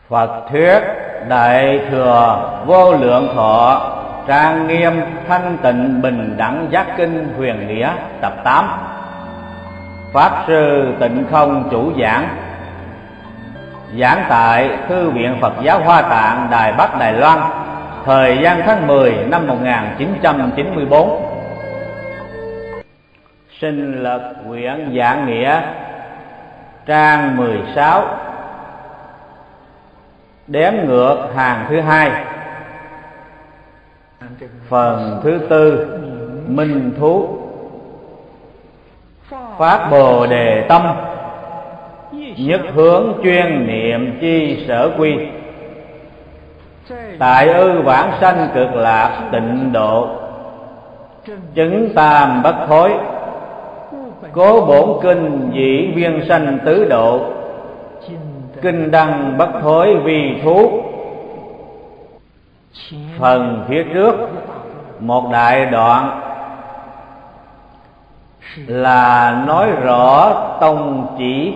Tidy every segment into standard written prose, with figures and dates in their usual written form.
Phật thuyết Đại Thừa Vô Lượng Thọ Trang Nghiêm Thanh Tịnh Bình Đẳng Giác Kinh Huyền Nghĩa tập 8. Pháp sư Tịnh Không chủ giảng. Giảng tại Thư viện Phật giáo Hoa Tạng, Đài Bắc, Đài Loan, thời gian tháng 10 năm 1994. Sinh Lực quyển Giảng Nghĩa, trang 16, đếm ngược hàng thứ 2, phần thứ 4, Minh Thú. Phát Bồ Đề tâm, nhất hướng chuyên niệm chi sở quy. Tại ư vãng sanh cực lạc tịnh độ, chứng tam bất thối. Cố bổn kinh dĩ viên sanh tứ độ, kinh đăng bất thối vi thú. Phần phía trước một đại đoạn là nói rõ tông chỉ,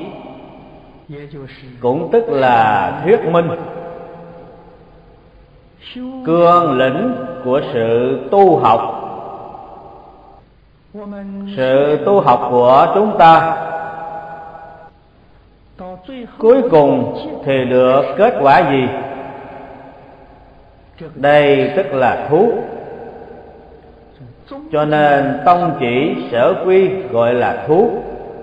cũng tức là thuyết minh cương lĩnh của sự tu học. Sự tu học của chúng ta cuối cùng thì được kết quả gì? Đây tức là thú. Cho nên tông chỉ sở quy gọi là thú,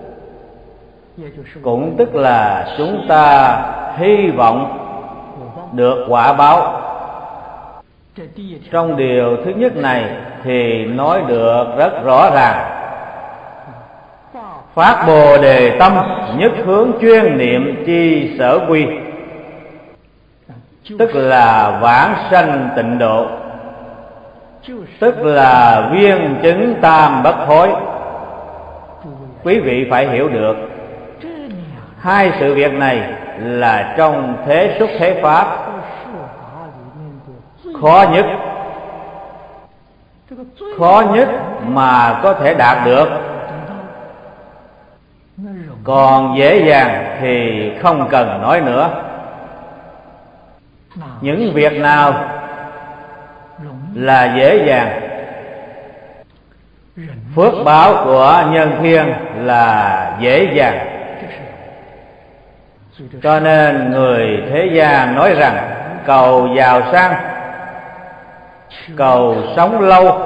cũng tức là chúng ta hy vọng được quả báo. Trong điều thứ nhất này thì nói được rất rõ ràng. Phát Bồ Đề tâm, nhất hướng chuyên niệm chi sở quy, tức là vãng sanh tịnh độ, tức là viên chứng tam bất thối. Quý vị phải hiểu được, hai sự việc này là trong thế xuất thế pháp khó nhất mà có thể đạt được. Còn dễ dàng thì không cần nói nữa. Những việc nào là dễ dàng? Phước báo của nhân thiên là dễ dàng. Cho nên người thế gian nói rằng cầu giàu sang, cầu sống lâu,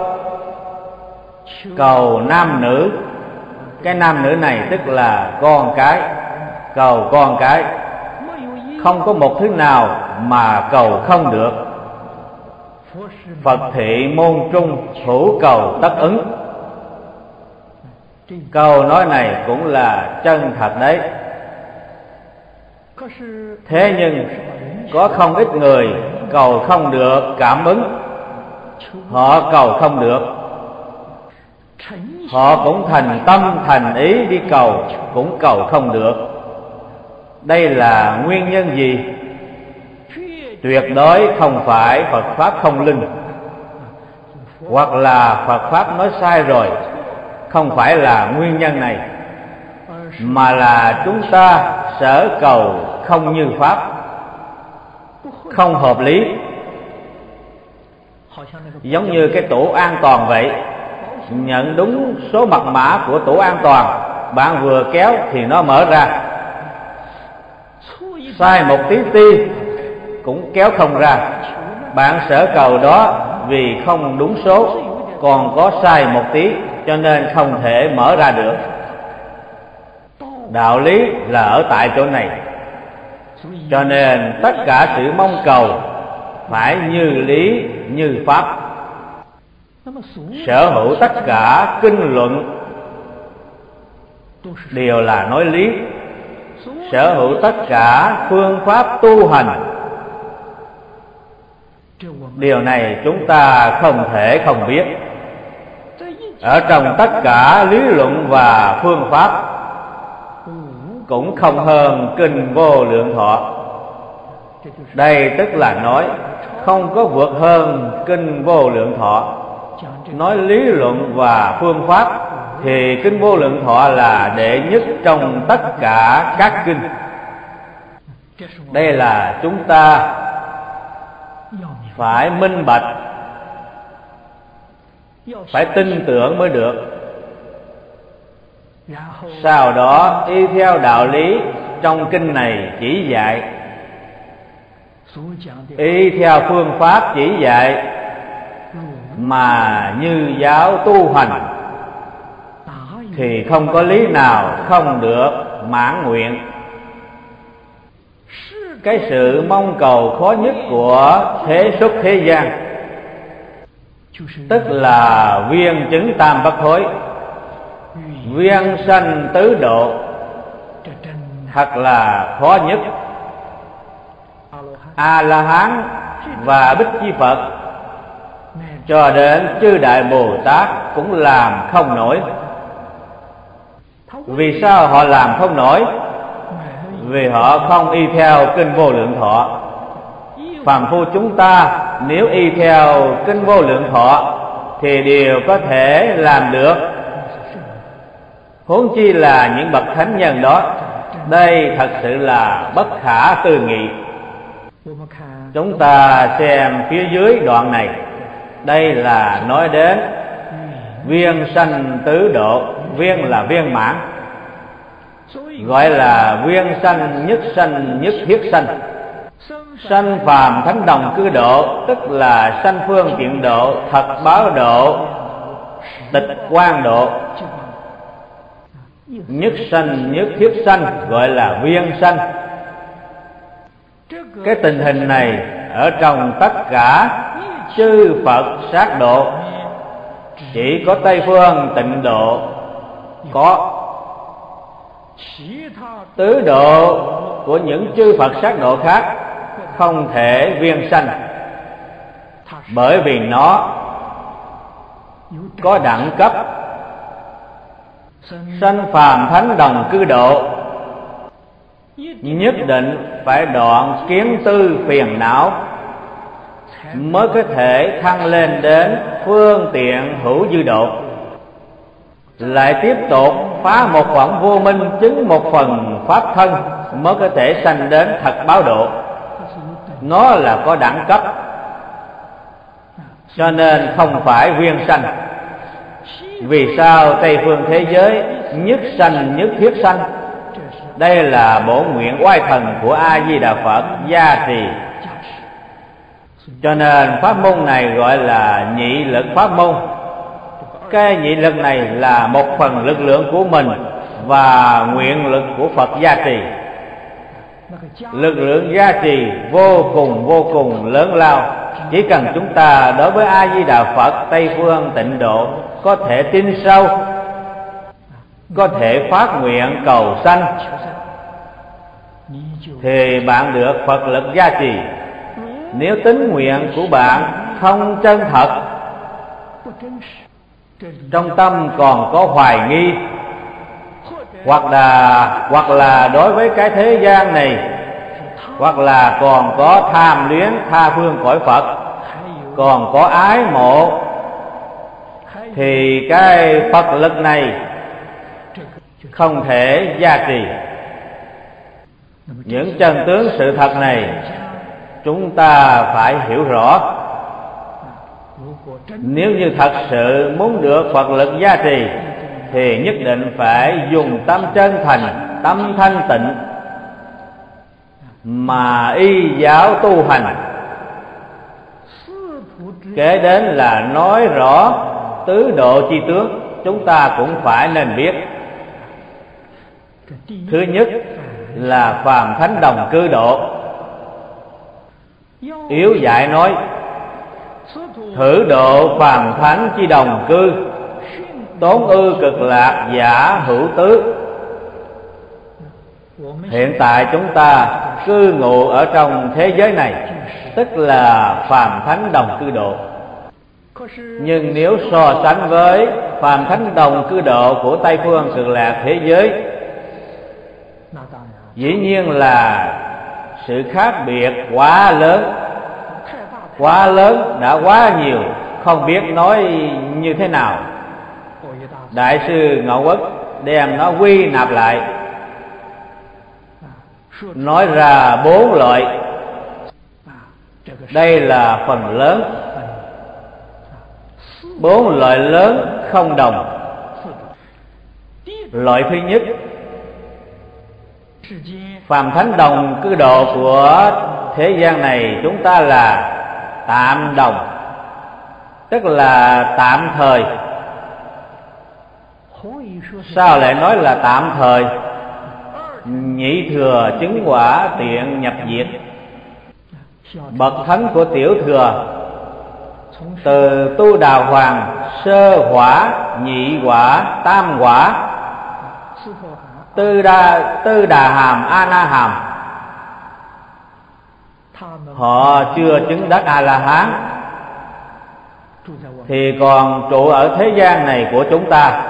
cầu nam nữ. Cái nam nữ này tức là con cái, cầu con cái. Không có một thứ nào mà cầu không được. Phật thị môn trung, hữu cầu tất ứng. Câu nói này cũng là chân thật đấy. Thế nhưng có không ít người cầu không được cảm ứng. Họ cầu không được, họ cũng thành tâm thành ý đi cầu, cũng cầu không được. Đây là nguyên nhân gì? Tuyệt đối không phải Phật Pháp không linh, hoặc là Phật Pháp nói sai rồi. Không phải là nguyên nhân này, mà là chúng ta sở cầu không như Pháp, không hợp lý. Giống như cái tủ an toàn vậy, nhận đúng số mật mã của tủ an toàn, bạn vừa kéo thì nó mở ra. Sai một tí ti cũng kéo không ra. Bạn sở cầu đó vì không đúng số, còn có sai một tí cho nên không thể mở ra được. Đạo lý là ở tại chỗ này. Cho nên tất cả sự mong cầu phải như lý như pháp. Sở hữu tất cả kinh luận đều là nói lý. Sở hữu tất cả phương pháp tu hành, điều này chúng ta không thể không biết. Ở trong tất cả lý luận và phương pháp cũng không hơn kinh Vô Lượng Thọ. Đây tức là nói không có vượt hơn kinh Vô Lượng Thọ. Nói lý luận và phương pháp thì kinh Vô Lượng Thọ là đệ nhất trong tất cả các kinh. Đây là chúng ta phải minh bạch, phải tin tưởng mới được. Sau đó y theo đạo lý trong kinh này chỉ dạy, y theo phương pháp chỉ dạy mà như giáo tu hành, thì không có lý nào không được mãn nguyện. Cái sự mong cầu khó nhất của thế xuất thế gian, tức là viên chứng tam bất thối, viên sanh tứ độ, thật là khó nhất. A-la-hán và Bích Chi Phật cho đến chư Đại Bồ Tát cũng làm không nổi. Vì sao họ làm không nổi? Vì họ không y theo kinh Vô Lượng Thọ. Phàm phu chúng ta nếu y theo kinh Vô Lượng Thọ thì đều có thể làm được, huống chi là những bậc thánh nhân đó. Đây thật sự là bất khả tư nghị. Chúng ta xem phía dưới đoạn này, đây là nói đến viên sanh tứ độ. Viên là viên mãn, gọi là viên sanh nhất thiết sanh. Sanh phàm thánh đồng cư độ, tức là sanh phương tiện độ, thật báo độ, tịch quan độ. Nhất sanh nhất thiết sanh gọi là viên sanh. Cái tình hình này ở trong tất cả chư Phật sát độ, chỉ có Tây phương tịnh độ có. Tứ độ của những chư Phật sát độ khác không thể viên sanh, bởi vì nó có đẳng cấp. Sanh phàm thánh đồng cư độ nhất định phải đoạn kiến tư phiền não, mới có thể thăng lên đến phương tiện hữu dư độ. Lại tiếp tục phá một phẩm vô minh, chứng một phần pháp thân, mới có thể sanh đến thật báo độ. Nó là có đẳng cấp, cho nên không phải viên sanh. Vì sao Tây phương thế giới nhất sanh nhất thiết sanh? Đây là bổ nguyện oai thần của A Di Đà Phật gia trì. Cho nên pháp môn này gọi là nhị lực pháp môn. Cái nhị lực này là một phần lực lượng của mình và nguyện lực của Phật gia trì. Lực lượng gia trì vô cùng lớn lao. Chỉ cần chúng ta đối với A Di Đà Phật Tây phương tịnh độ có thể tin sâu, có thể phát nguyện cầu sanh, thì bạn được Phật lực gia trì. Nếu tính nguyện của bạn không chân thật, trong tâm còn có hoài nghi, hoặc là đối với cái thế gian này, hoặc là còn có tham luyến tha phương cõi Phật, còn có ái mộ, thì cái Phật lực này không thể gia trì. Những chân tướng sự thật này chúng ta phải hiểu rõ. Nếu như thật sự muốn được Phật lực gia trì thì nhất định phải dùng tâm chân thành, tâm thanh tịnh mà y giáo tu hành. Kế đến là nói rõ tứ độ chi tướng, chúng ta cũng phải nên biết. Thứ nhất là phàm thánh đồng cư độ. Yếu dạy nói thử độ phàm thánh chi đồng cư, tốn ư cực lạc giả hữu tứ. Hiện tại chúng ta cư ngụ ở trong thế giới này, tức là phàm thánh đồng cư độ. Nhưng nếu so sánh với phàm thánh đồng cư độ của Tây phương cực lạc thế giới, dĩ nhiên là sự khác biệt quá lớn, đã quá nhiều, không biết nói như thế nào. Đại sư Ngẫu Uất đem nó quy nạp lại, nói ra 4 loại. Đây là phần lớn. 4 loại lớn không đồng. Loại thứ nhất, phàm thánh đồng cư độ của thế gian này chúng ta là tạm đồng, tức là tạm thời. Sao lại nói là tạm thời? Nhị thừa chứng quả tiện nhập diệt. Bậc thánh của tiểu thừa từ tu đà hoàng, sơ quả, nhị quả, tam quả, tư đà hàm, a na hàm, họ chưa chứng đắc A La Hán thì còn trụ ở thế gian này của chúng ta.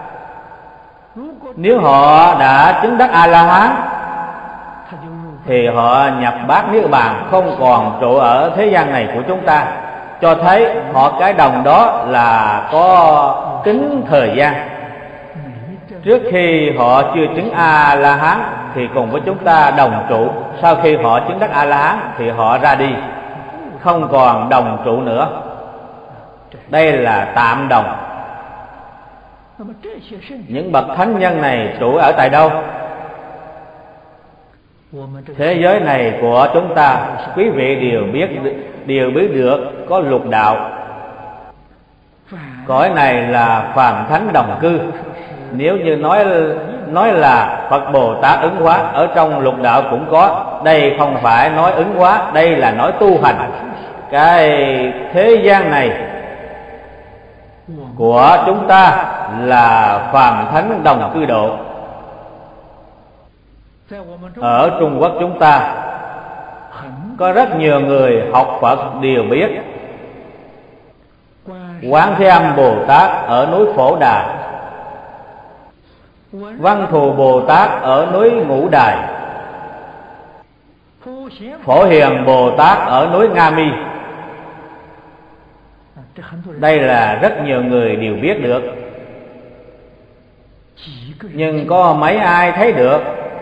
Nếu họ đã chứng đắc A La Hán thì họ nhập bát niết bàn, không còn trụ ở thế gian này của chúng ta, cho thấy họ cái đồng đó là có tính thời gian. Trước khi họ chưa chứng A La Hán thì cùng với chúng ta đồng trụ, sau khi họ chứng đắc A La Hán thì họ ra đi, không còn đồng trụ nữa. Đây là tạm đồng. Những bậc thánh nhân này trụ ở tại đâu? Thế giới này của chúng ta, quý vị đều biết được có lục đạo. Cõi này là phàm thánh đồng cư. Nếu như nói là Phật Bồ Tát ứng hóa, ở trong lục đạo cũng có. Đây không phải nói ứng hóa, đây là nói tu hành. Cái thế gian này của chúng ta là phàm thánh đồng cư độ. Ở Trung Quốc chúng ta có rất nhiều người học Phật đều biết Quán Thế Âm Bồ Tát ở núi Phổ Đà, Văn Thù Bồ Tát ở núi Ngũ Đài, Phổ Hiền Bồ Tát ở núi Nga Mi. Đây là rất nhiều người đều biết được, nhưng có mấy ai thấy được?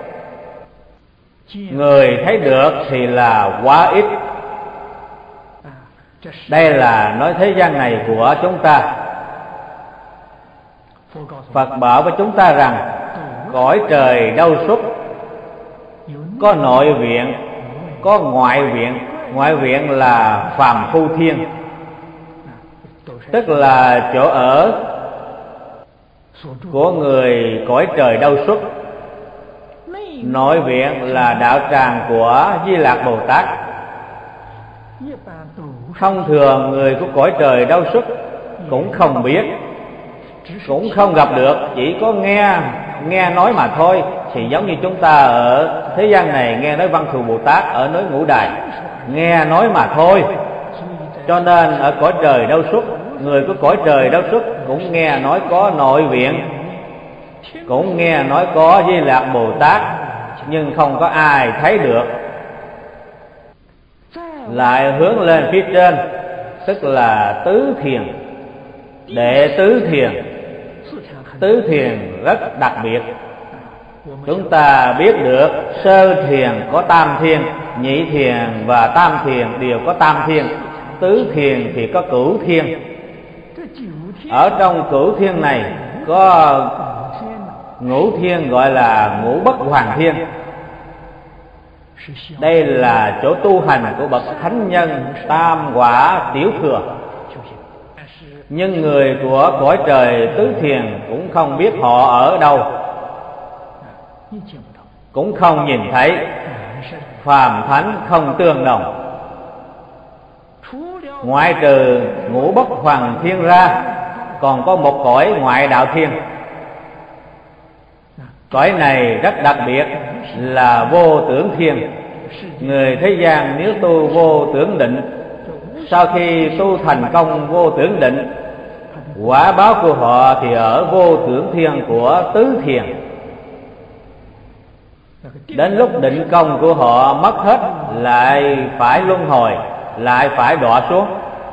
Người thấy được thì là quá ít. Đây là nói thế gian này của chúng ta. Phật bảo với chúng ta rằng cõi trời đâu xuất, có nội viện, có ngoại viện. Ngoại viện là phàm phu thiên, tức là chỗ ở của người cõi trời đâu xuất. Nội viện là đạo tràng của Di Lạc Bồ Tát. Thông thường người của cõi trời đâu xuất cũng không biết, cũng không gặp được, chỉ có nghe nói mà thôi. Thì giống như chúng ta ở thế gian này nghe nói Văn Thù Bồ Tát ở núi Ngũ Đài, nghe nói mà thôi. Cho nên ở cõi trời đâu xuất, người của cõi trời đâu xuất cũng nghe nói có nội viện, cũng nghe nói có Di Lạc Bồ Tát, nhưng không có ai thấy được. Lại hướng lên phía trên, tức là tứ thiền, đệ tứ thiền. Tứ thiền rất đặc biệt. Chúng ta biết được sơ thiền có tam thiên, nhị thiền và tam thiền đều có tam thiên, tứ thiền thì có cửu thiên. Ở trong cửu thiên này có ngũ thiên gọi là ngũ bất hoàng thiên. Đây là chỗ tu hành của bậc thánh nhân tam quả tiểu thừa. Nhưng người của cõi trời tứ thiền cũng không biết họ ở đâu, cũng không nhìn thấy. Phàm thánh không tương đồng. Ngoại trừ ngũ bất hoàng thiên ra, còn có một cõi ngoại đạo thiên. Cõi này rất đặc biệt là vô tưởng thiên. Người thế gian nếu tu vô tưởng định, sau khi tu thành công vô tưởng định, quả báo của họ thì ở vô tưởng thiên của tứ thiền. Đến lúc định công của họ mất hết, lại phải luân hồi, lại phải đọa xuống.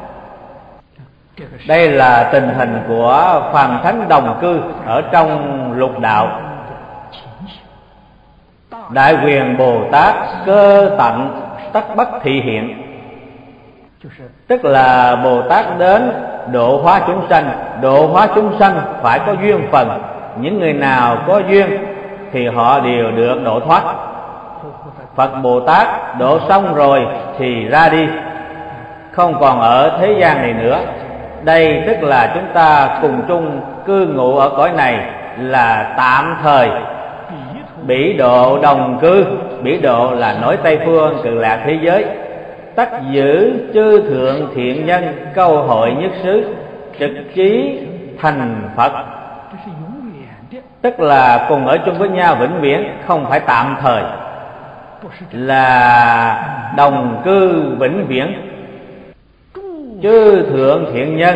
Đây là tình hình của phàm thánh đồng cư ở trong lục đạo. Đại quyền Bồ Tát cơ tận tất bất thị hiện, tức là Bồ Tát đến độ hóa chúng sanh. Độ hóa chúng sanh phải có duyên phần, những người nào có duyên thì họ đều được độ thoát. Phật Bồ Tát độ xong rồi thì ra đi, không còn ở thế gian này nữa. Đây tức là chúng ta cùng chung cư ngụ ở cõi này là tạm thời. Bỉ độ đồng cư, bỉ độ là nói Tây phương Cực Lạc thế giới. Tất giữ chư thượng thiện nhân, câu hội nhất xứ, trực chí thành Phật. Tức là cùng ở chung với nhau vĩnh viễn, không phải tạm thời, là đồng cư vĩnh viễn. Chư thượng thiện nhân,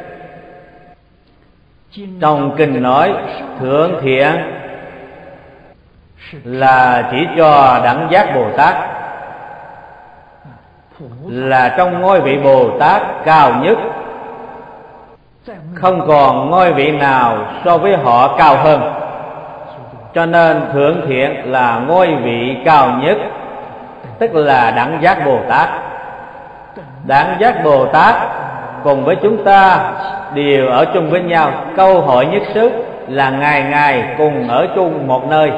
trong kinh nói thượng thiện là chỉ cho đẳng giác Bồ Tát, là trong ngôi vị Bồ Tát cao nhất, không còn ngôi vị nào so với họ cao hơn. Cho nên thượng thiện là ngôi vị cao nhất, tức là đẳng giác Bồ Tát. Đẳng giác Bồ Tát cùng với chúng ta đều ở chung với nhau, câu hội nhất xứ là ngày ngày cùng ở chung một nơi.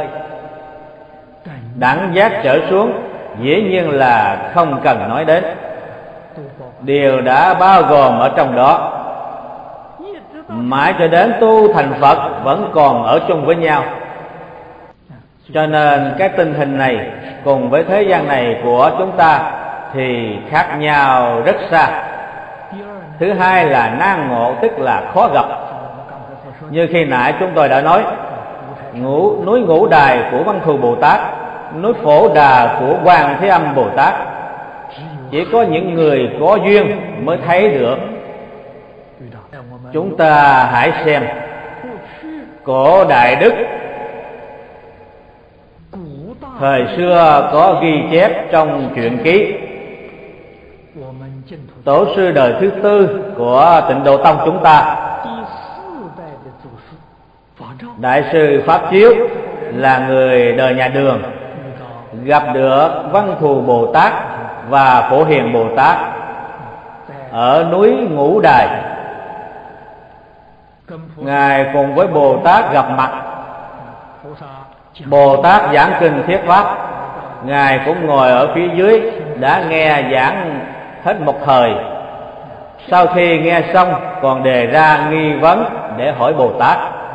Đẳng giác trở xuống dĩ nhiên là không cần nói đến, đều đã bao gồm ở trong đó. Mãi cho đến tu thành Phật vẫn còn ở chung với nhau. Cho nên cái tình hình này cùng với thế gian này của chúng ta thì khác nhau rất xa. Thứ hai là nan ngộ, tức là khó gặp. Như khi nãy chúng tôi đã nói, núi Ngũ Đài của Văn Thù Bồ Tát, núi Phổ Đà của Quan Thế Âm Bồ Tát, chỉ có những người có duyên mới thấy được. Chúng ta hãy xem cổ Đại Đức thời xưa có ghi chép trong truyện ký. Tổ sư đời thứ tư của Tịnh Độ Tông chúng ta, Đại sư Pháp Chiếu, là người đời nhà Đường, gặp được Văn Thù Bồ Tát và Phổ Hiền Bồ Tát ở núi Ngũ Đài. Ngài cùng với Bồ Tát gặp mặt. Bồ Tát giảng kinh thuyết pháp, Ngài cũng ngồi ở phía dưới đã nghe giảng hết một thời. Sau khi nghe xong còn đề ra nghi vấn để hỏi Bồ Tát.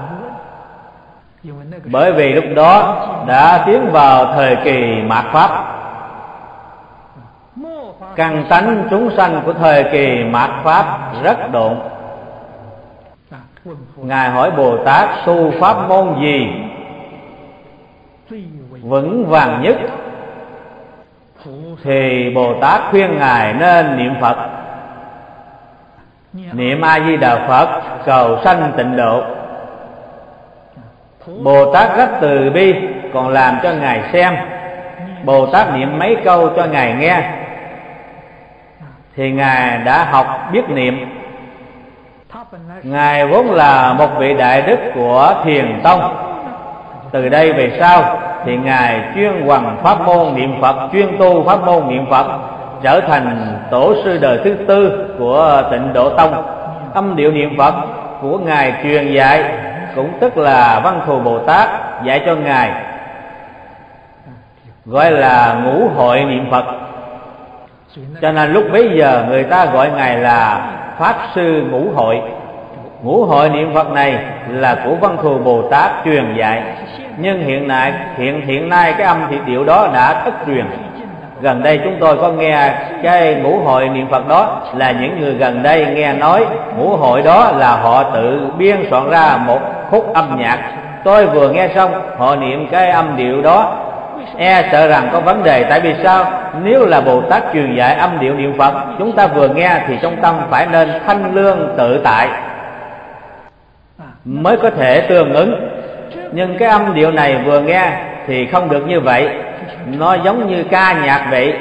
Bởi vì lúc đó đã tiến vào thời kỳ mạt pháp. Căn tánh chúng sanh của thời kỳ mạt pháp rất độn. Ngài hỏi Bồ Tát tu pháp môn gì vững vàng nhất, thì Bồ Tát khuyên Ngài nên niệm Phật, niệm A Di Đà Phật cầu sanh tịnh độ. Bồ Tát rất từ bi, còn làm cho Ngài xem. Bồ Tát niệm mấy câu cho Ngài nghe, thì Ngài đã học biết niệm. Ngài vốn là một vị đại đức của Thiền Tông. Từ đây về sau thì Ngài chuyên hoằng pháp môn niệm Phật, chuyên tu pháp môn niệm Phật, trở thành tổ sư đời thứ tư của Tịnh Độ Tông. Âm điệu niệm Phật của Ngài truyền dạy cũng tức là Văn Thù Bồ Tát dạy cho Ngài, gọi là ngũ hội niệm Phật. Cho nên lúc bấy giờ người ta gọi Ngài là Pháp Sư Ngũ Hội. Ngũ hội niệm Phật này là của Văn Thù Bồ Tát truyền dạy, nhưng hiện nay cái âm thị điệu đó đã thất truyền. Gần đây chúng tôi có nghe cái ngũ hội niệm Phật đó, là những người gần đây nghe nói ngũ hội đó là họ tự biên soạn ra một khúc âm nhạc. Tôi vừa nghe xong họ niệm cái âm điệu đó, e sợ rằng có vấn đề. Tại vì sao? Nếu là Bồ Tát truyền dạy âm điệu niệm Phật, chúng ta vừa nghe thì trong tâm phải nên thanh lương tự tại mới có thể tương ứng. Nhưng cái âm điệu này vừa nghe thì không được như vậy, nó giống như ca nhạc vậy.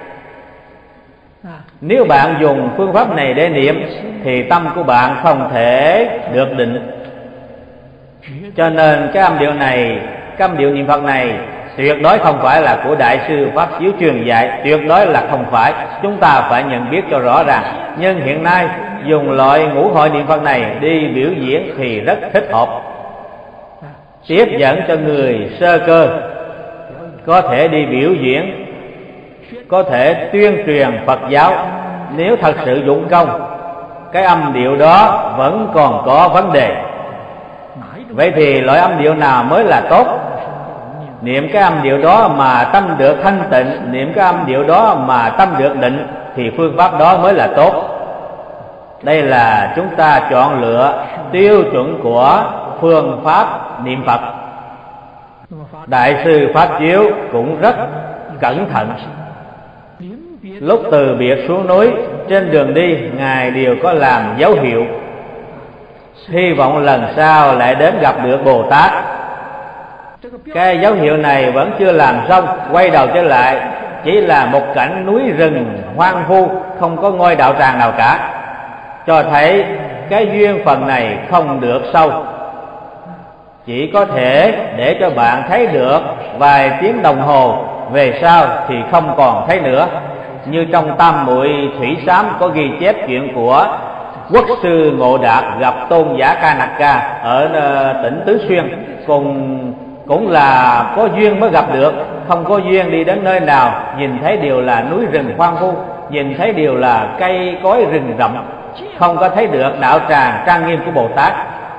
Nếu bạn dùng phương pháp này để niệm thì tâm của bạn không thể được định. Cho nên cái âm điệu này, cái âm điệu niệm Phật này tuyệt đối không phải là của Đại sư Pháp Chiếu truyền dạy, tuyệt đối là không phải. Chúng ta phải nhận biết cho rõ ràng. Nhưng hiện nay dùng loại ngũ hội niệm Phật này đi biểu diễn thì rất thích hợp, tiếp dẫn cho người sơ cơ, có thể đi biểu diễn, có thể tuyên truyền Phật giáo. Nếu thật sự dụng công, cái âm điệu đó vẫn còn có vấn đề. Vậy thì loại âm điệu nào mới là tốt? Niệm cái âm điệu đó mà tâm được thanh tịnh, niệm cái âm điệu đó mà tâm được định, thì phương pháp đó mới là tốt. Đây là chúng ta chọn lựa tiêu chuẩn của phương pháp niệm Phật. Đại sư Pháp Chiếu cũng rất cẩn thận. Lúc từ biệt xuống núi, trên đường đi Ngài đều có làm dấu hiệu, hy vọng lần sau lại đến gặp được Bồ Tát. Cái dấu hiệu này vẫn chưa làm xong, quay đầu trở lại chỉ là một cảnh núi rừng hoang vu, không có ngôi đạo tràng nào cả, cho thấy cái duyên phần này không được sâu. Chỉ có thể để cho bạn thấy được vài tiếng đồng hồ, về sau thì không còn thấy nữa. Như trong Tam Muội Thủy Sám có ghi chép chuyện của Quốc sư Ngộ Đạt gặp Tôn giả Kanaka ở tỉnh Tứ Xuyên, cũng là có duyên mới gặp được, không có duyên đi đến nơi nào nhìn thấy đều là núi rừng hoang vu, nhìn thấy đều là cây cối rừng rậm, không có thấy được đạo tràng trang nghiêm của Bồ Tát.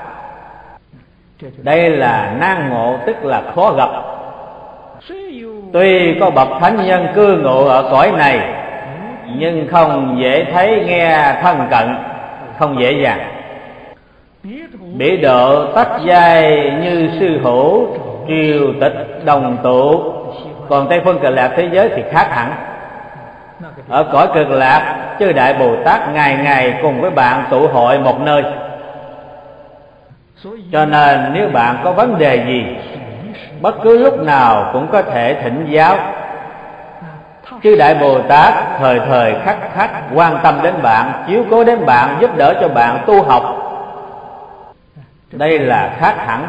Đây là nan ngộ, tức là khó gặp. Tuy có bậc thánh nhân cư ngụ ở cõi này, nhưng không dễ thấy nghe thân cận, không dễ dàng. Bỉ độ tách giai như sư hữu, triều tịch đồng tụ. Còn Tây Phương Cực Lạc thế giới thì khác hẳn. Ở cõi Cực Lạc, chư Đại Bồ Tát ngày ngày cùng với bạn tụ hội một nơi. Cho nên nếu bạn có vấn đề gì, bất cứ lúc nào cũng có thể thỉnh giáo. Chư Đại Bồ Tát thời thời khắc khắc quan tâm đến bạn, chiếu cố đến bạn, giúp đỡ cho bạn tu học. Đây là khác hẳn.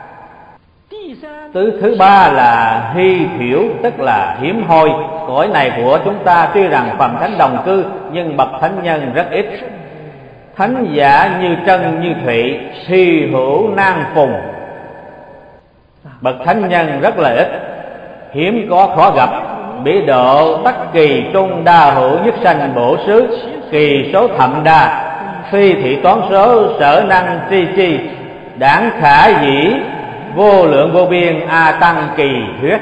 Thứ ba là hy thiểu, tức là hiếm hoi. Cõi này của chúng ta tuy rằng phàm thánh đồng cư, nhưng bậc thánh nhân rất ít. Thánh giả như trân như thụy, hy hữu nan phùng. Bậc thánh nhân rất là ít, hiếm có khó gặp. Bỉ độ tắc kỳ trung đa hữu, nhất sanh bổ xứ, kỳ số thậm đa, phi thị toán số sở năng tri chi, đảng khả dĩ vô lượng vô biên, a tăng kỳ thuyết.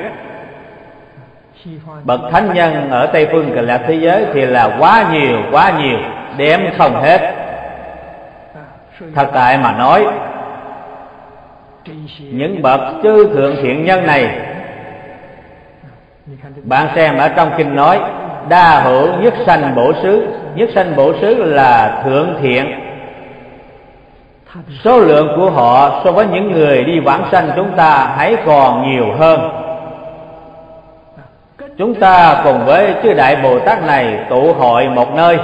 Bậc thánh nhân ở Tây Phương Cực Lạc thế giới thì là quá nhiều, đếm không hết. Thật tại mà nói, những bậc chư thượng thiện nhân này, bạn xem ở trong kinh nói đa hữu nhất sanh bổ xứ. Nhất sanh bổ xứ là thượng thiện. Số lượng của họ so với những người đi vãng sanh chúng ta hãy còn nhiều hơn. Chúng ta cùng với chư Đại Bồ Tát này tụ hội một nơi,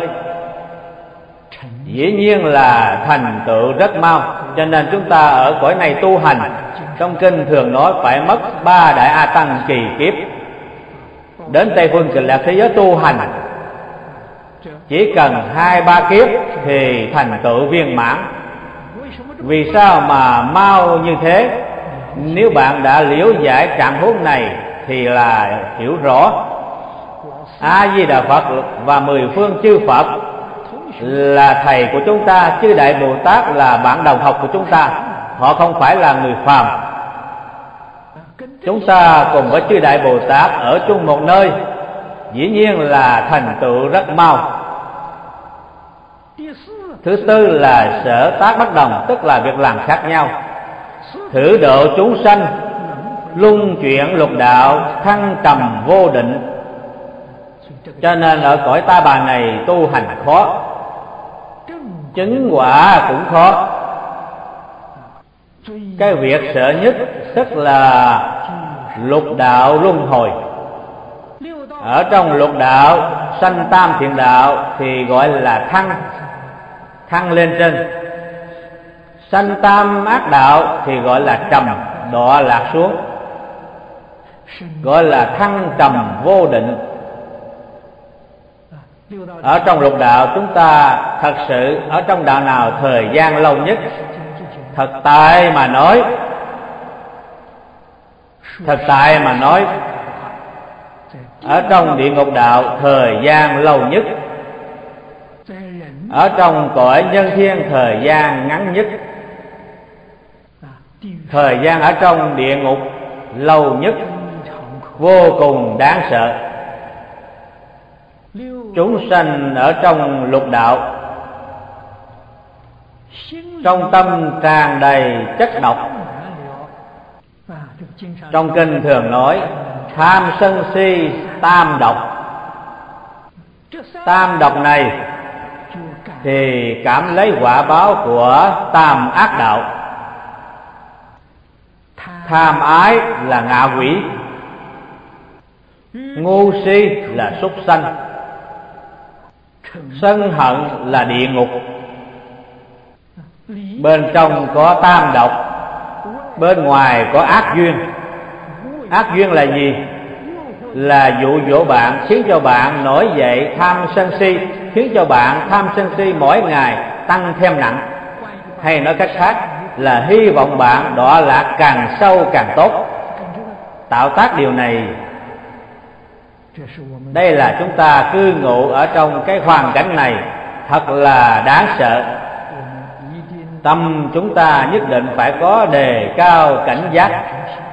dĩ nhiên là thành tựu rất mau. Cho nên chúng ta ở cõi này tu hành, trong kinh thường nói phải mất 3 đại A Tăng kỳ kiếp. Đến Tây Phương Cực Lạc thế giới tu hành chỉ cần 2-3 kiếp thì thành tựu viên mãn. Vì sao mà mau như thế? Nếu bạn đã liễu giải trạng huống này thì là hiểu rõ. A Di Đà Phật và 10 phương chư Phật là thầy của chúng ta, chư Đại Bồ Tát là bạn đồng học của chúng ta. Họ không phải là người phàm. Chúng ta cùng với chư Đại Bồ Tát ở chung một nơi, dĩ nhiên là thành tựu rất mau. Thứ tư là sở tác bất đồng, tức là việc làm khác nhau. Thử độ chúng sanh, luân chuyển lục đạo, thăng trầm vô định. Cho nên ở cõi Ta Bà này tu hành khó, chứng quả cũng khó. Cái việc sợ nhất tức là lục đạo luân hồi. Ở trong lục đạo sanh tam thiện đạo thì gọi là thăng lên trên. Sanh tam ác đạo thì gọi là trầm, đọa lạc xuống. gọi là thăng trầm vô định. Ở trong lục đạo chúng ta thật sự ở trong đạo nào thời gian lâu nhất? Thật tại mà nói, ở trong địa ngục đạo thời gian lâu nhất, ở trong cõi nhân thiên thời gian ngắn nhất, thời gian ở trong địa ngục lâu nhất, vô cùng đáng sợ. Chúng sanh ở trong lục đạo, trong tâm tràn đầy chất độc. Trong kinh thường nói tham sân si tam độc. Tam độc này thì cảm lấy quả báo của tam ác đạo. Tham ái là ngạ quỷ, ngu si là súc sanh, sân hận là địa ngục. Bên trong có tam độc, bên ngoài có ác duyên. Ác duyên là gì? Là dụ dỗ bạn, khiến cho bạn nổi dậy tham sân si, khiến cho bạn tham sân si mỗi ngày tăng thêm nặng. Hay nói cách khác là hy vọng bạn đọa lạc càng sâu càng tốt. Tạo tác điều này, đây là chúng ta cư ngụ ở trong cái hoàn cảnh này thật là đáng sợ. Tâm chúng ta nhất định phải có đề cao cảnh giác.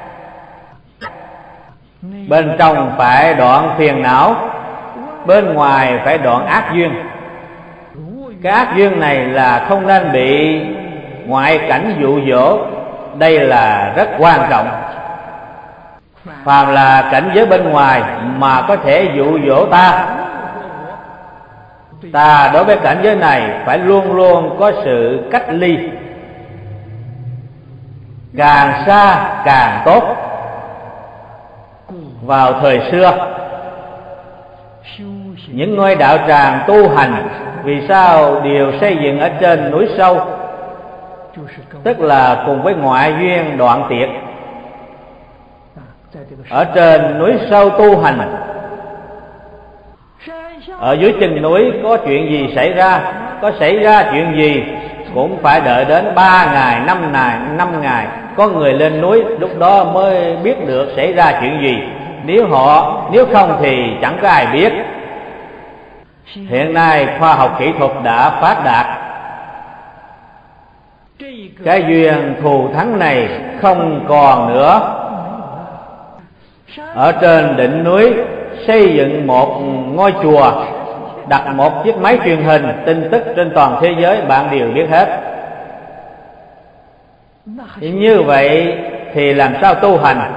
Bên trong phải đoạn phiền não, bên ngoài phải đoạn ác duyên. Cái ác duyên này là không nên bị ngoại cảnh dụ dỗ. Đây là rất quan trọng. Phàm là cảnh giới bên ngoài mà có thể dụ dỗ ta, ta đối với cảnh giới này phải luôn luôn có sự cách ly, càng xa càng tốt. Vào thời xưa, những ngôi đạo tràng tu hành vì sao đều xây dựng ở trên núi sâu, tức là cùng với ngoại duyên đoạn tuyệt. Ở trên núi sâu tu hành, ở dưới chân núi có chuyện gì xảy ra, có xảy ra chuyện gì cũng phải đợi đến 3 ngày, 5 ngày có người lên núi, lúc đó mới biết được xảy ra chuyện gì. Nếu không thì chẳng có ai biết. Hiện nay khoa học kỹ thuật đã phát đạt, cái duyên thù thắng này không còn nữa. Ở trên đỉnh núi xây dựng một ngôi chùa, đặt một chiếc máy truyền hình, tin tức trên toàn thế giới bạn đều biết hết. Như vậy thì làm sao tu hành?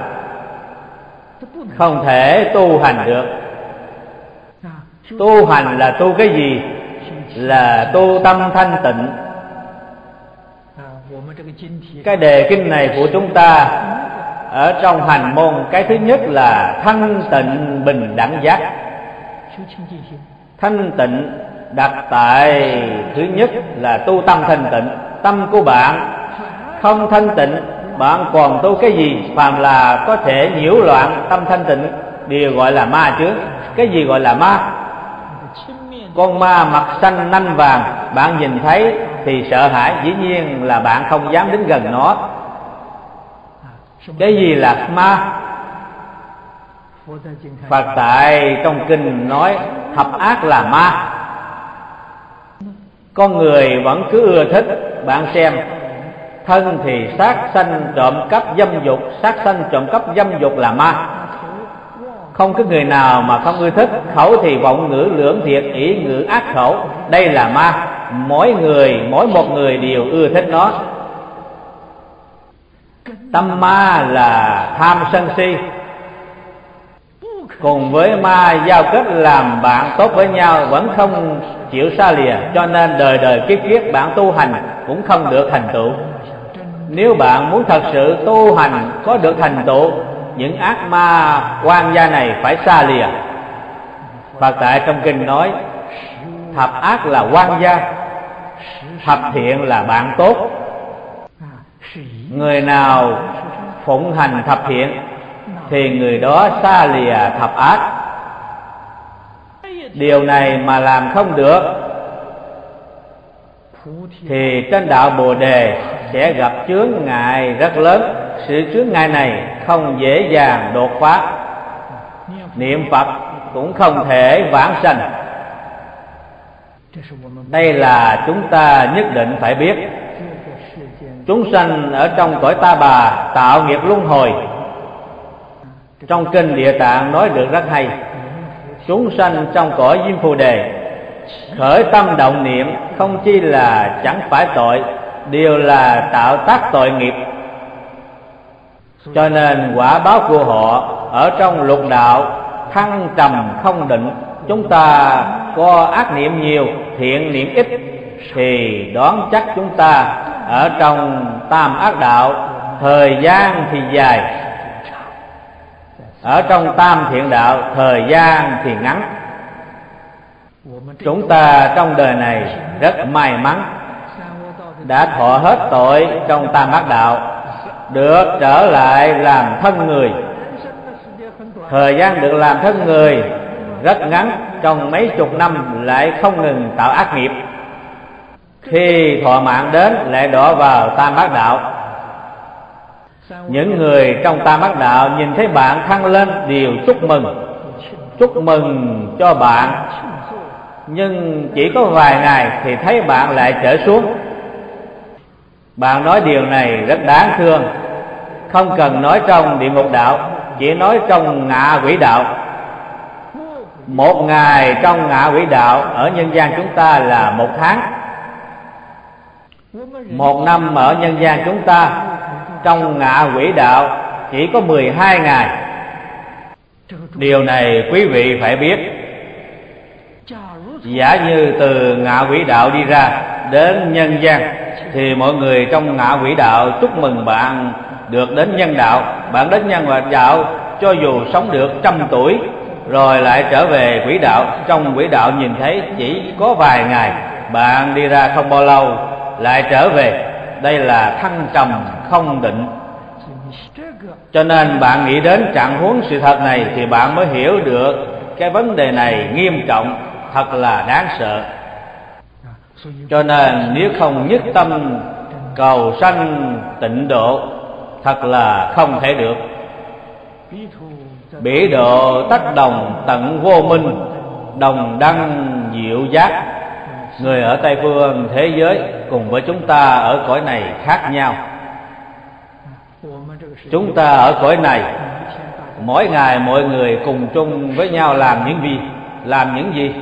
Không thể tu hành được. Tu hành là tu cái gì? Là tu tâm thanh tịnh. Cái đề kinh này của chúng ta ở trong hành môn, cái thứ nhất là thanh tịnh bình đẳng giác. Thanh tịnh đặt tại thứ nhất là tu tâm thanh tịnh. Tâm của bạn không thanh tịnh, bạn còn tu cái gì? Phàm là có thể nhiễu loạn tâm thanh tịnh đều gọi là ma chướng. Cái gì gọi là ma? Con ma mặt xanh nanh vàng, bạn nhìn thấy thì sợ hãi, dĩ nhiên là bạn không dám đến gần nó. Cái gì là ma? Phật tại trong kinh nói thập ác là ma. Con người vẫn cứ ưa thích. Bạn xem, thân thì sát sanh trộm cắp dâm dục, sát sanh trộm cắp dâm dục là ma. Không có người nào mà không ưa thích. Khẩu thì vọng ngữ lưỡng thiệt, ỷ ngữ ác khẩu, đây là ma. Mỗi một người đều ưa thích nó. Tâm ma là tham sân si, cùng với ma giao kết làm bạn tốt với nhau, vẫn không chịu xa lìa. Cho nên đời đời kiếp kiếp bạn tu hành cũng không được thành tựu. Nếu bạn muốn thật sự tu hành có được thành tựu, những ác ma quan gia này phải xa lìa. Phật tại trong kinh nói thập ác là quan gia, thập thiện là bạn tốt. Người nào phụng hành thập thiện thì người đó xa lìa thập ác. Điều này mà làm không được thì trên đạo Bồ Đề sẽ gặp chướng ngại rất lớn. Sự chướng ngại này không dễ dàng đột phá. Niệm Phật cũng không thể vãng sanh. Đây là chúng ta nhất định phải biết. Chúng sanh ở trong cõi ta bà tạo nghiệp luân hồi. Trong kinh Địa Tạng nói được rất hay. Chúng sanh trong cõi Diêm Phù Đề khởi tâm động niệm không chi là chẳng phải tội, đều là tạo tác tội nghiệp. Cho nên quả báo của họ ở trong lục đạo thăng trầm không định. Chúng ta có ác niệm nhiều, thiện niệm ít, thì đoán chắc chúng ta ở trong tam ác đạo thời gian thì dài, ở trong tam thiện đạo thời gian thì ngắn. Chúng ta trong đời này rất may mắn đã thọ hết tội trong tam ác đạo, được trở lại làm thân người. Thời gian được làm thân người rất ngắn, trong mấy chục năm lại không ngừng tạo ác nghiệp. Khi thọ mạng đến lại đọa vào tam ác đạo. Những người trong tam ác đạo nhìn thấy bạn thăng lên đều chúc mừng cho bạn. Nhưng chỉ có vài ngày thì thấy bạn lại trở xuống. Bạn nói điều này rất đáng thương. Không cần nói trong địa ngục đạo, chỉ nói trong ngạ quỷ đạo. Một ngày trong ngạ quỷ đạo ở nhân gian chúng ta là 1 tháng. 1 năm ở nhân gian chúng ta trong ngạ quỷ đạo chỉ có 12 ngày. Điều này quý vị phải biết. Giả như từ ngạ quỷ đạo đi ra đến nhân gian, thì mọi người trong ngạ quỷ đạo chúc mừng bạn được đến nhân đạo. Bạn đến nhân đạo cho dù sống được 100 tuổi rồi lại trở về quỷ đạo. Trong quỷ đạo nhìn thấy chỉ có vài ngày, bạn đi ra không bao lâu lại trở về. Đây là thăng trầm không định. Cho nên bạn nghĩ đến trạng huống sự thật này thì bạn mới hiểu được cái vấn đề này nghiêm trọng, thật là đáng sợ. Cho nên nếu không nhất tâm cầu sanh tịnh độ, thật là không thể được. Bỉ độ tách đồng tận vô minh, đồng đăng diệu giác. Người ở Tây phương thế giới cùng với chúng ta ở cõi này khác nhau. Chúng ta ở cõi này mỗi ngày mọi người cùng chung với nhau làm những gì?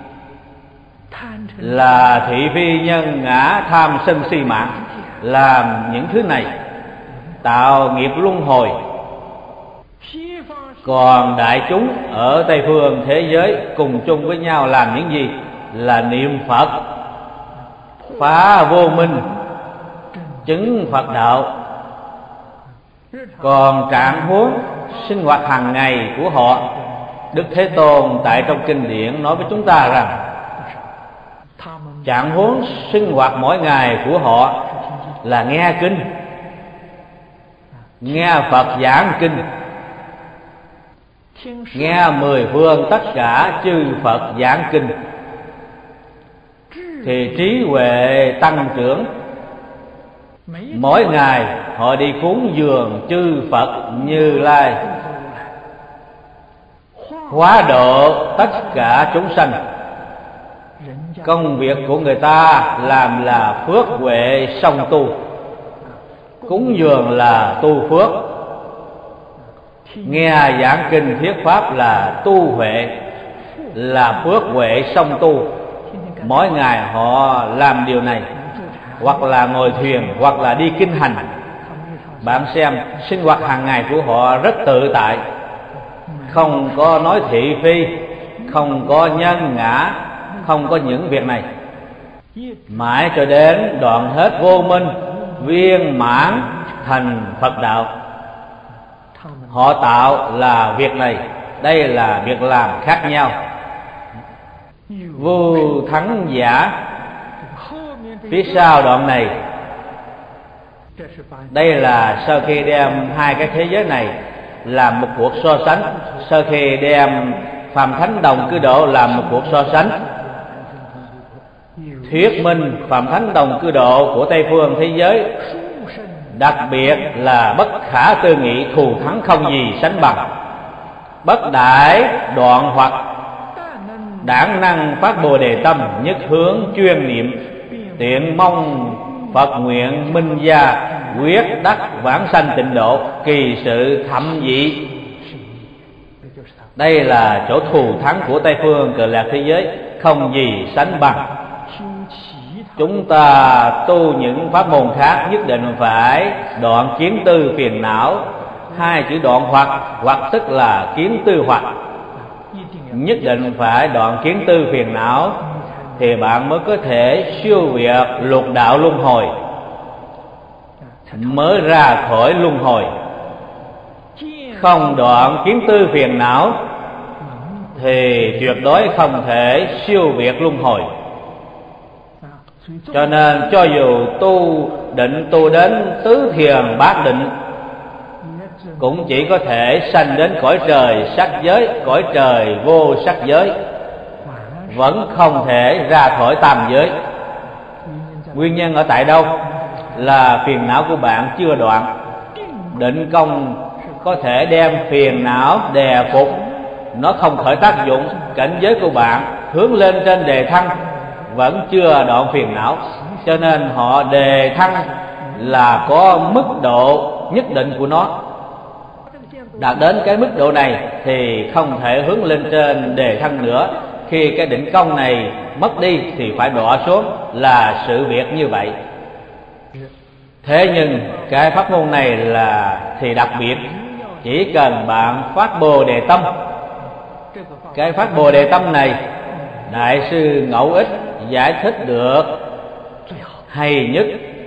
Là thị phi nhân ngã tham sân si mạng. Làm những thứ này tạo nghiệp luân hồi. Còn đại chúng ở Tây phương thế giới cùng chung với nhau làm những gì? Là niệm Phật, phá vô minh, chứng Phật đạo. Còn trạng huống sinh hoạt hàng ngày của họ, Đức Thế Tôn tại trong kinh điển nói với chúng ta rằng trạng huống sinh hoạt mỗi ngày của họ là nghe kinh, nghe Phật giảng kinh, nghe 10 phương tất cả chư Phật giảng kinh, thì trí huệ tăng trưởng. Mỗi ngày họ đi cúng dường chư Phật Như Lai, hóa độ tất cả chúng sanh. Công việc của người ta làm là phước huệ song tu. Cúng dường là tu phước, nghe giảng kinh thuyết pháp là tu huệ, là phước huệ song tu. Mỗi ngày họ làm điều này, hoặc là ngồi thuyền, hoặc là đi kinh hành. Bạn xem sinh hoạt hàng ngày của họ rất tự tại, không có nói thị phi, không có nhân ngã, không có những việc này. Mãi cho đến đoạn hết vô minh, viên mãn thành Phật đạo. Họ tạo là việc này. Đây là việc làm khác nhau. Vô thắng giả phía sau đoạn này, đây là sau khi đem hai cái thế giới này làm một cuộc so sánh. Sau khi đem Phạm Thánh Đồng Cư Độ làm một cuộc so sánh, thuyết minh Phạm Thánh Đồng Cư Độ của Tây phương thế giới đặc biệt là bất khả tư nghị, thù thắng không gì sánh bằng, bất đãi đoạn hoặc đảng năng phát Bồ Đề tâm, nhất hướng chuyên niệm, tiện mong Phật nguyện minh gia, quyết đắc vãng sanh tịnh độ, kỳ sự thậm dị. Đây là chỗ thù thắng của Tây phương Cực Lạc thế giới không gì sánh bằng. Chúng ta tu những pháp môn khác nhất định phải đoạn kiến tư phiền não. Hai chữ đoạn hoặc tức là kiến tư hoặc, nhất định phải đoạn kiến tư phiền não thì bạn mới có thể siêu việt lục đạo luân hồi, mới ra khỏi luân hồi. Không đoạn kiến tư phiền não thì tuyệt đối không thể siêu việt luân hồi. Cho nên cho dù tu định tu đến tứ thiền bát định, cũng chỉ có thể sanh đến cõi trời sắc giới, cõi trời vô sắc giới, vẫn không thể ra khỏi tam giới. Nguyên nhân ở tại đâu? Là phiền não của bạn chưa đoạn. Định công có thể đem phiền não đè phục, nó không khởi tác dụng. Cảnh giới của bạn hướng lên trên đề thăng, vẫn chưa đoạn phiền não. Cho nên họ đề thăng là có mức độ nhất định của nó. Đạt đến cái mức độ này thì không thể hướng lên trên đề thăng nữa. Khi cái định công này mất đi thì phải đọa xuống, là sự việc như vậy. Thế nhưng cái pháp môn này là thì đặc biệt, chỉ cần bạn phát Bồ Đề tâm. Cái phát Bồ Đề tâm này Đại sư Ngẫu Ích giải thích được hay nhất.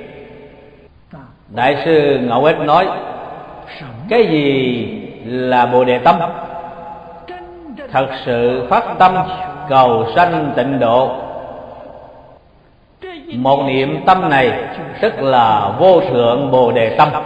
Đại sư Ngẫu Ích nói, cái gì là Bồ Đề tâm? Thật sự phát tâm cầu sanh tịnh độ. Một niệm tâm này tức là vô thượng Bồ Đề tâm.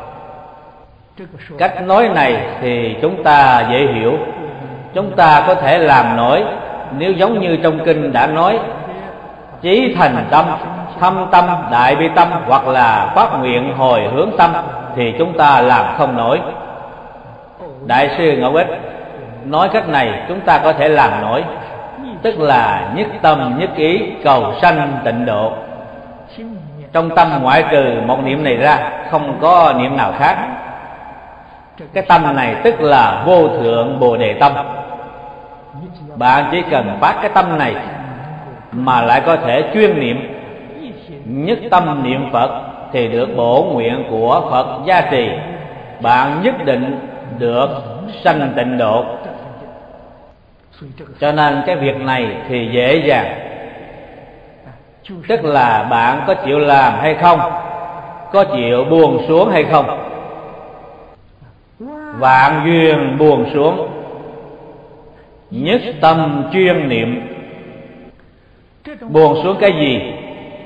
Cách nói này thì chúng ta dễ hiểu, chúng ta có thể làm nổi. Nếu giống như trong kinh đã nói, chí thành tâm, thâm tâm, đại bi tâm, hoặc là phát nguyện hồi hướng tâm, thì chúng ta làm không nổi. Đại sư Ngẫu Ích nói cách này chúng ta có thể làm nổi, tức là nhất tâm nhất ý cầu sanh tịnh độ. Trong tâm ngoại trừ một niệm này ra, không có niệm nào khác. Cái tâm này tức là vô thượng Bồ Đề tâm. Bạn chỉ cần phát cái tâm này mà lại có thể chuyên niệm, nhất tâm niệm Phật, thì được bổ nguyện của Phật gia trì, bạn nhất định được sanh tịnh độ. Cho nên cái việc này thì dễ dàng. Tức là bạn có chịu làm hay không, có chịu buông xuống hay không. Vạn duyên buông xuống, nhất tâm chuyên niệm. Buông xuống cái gì?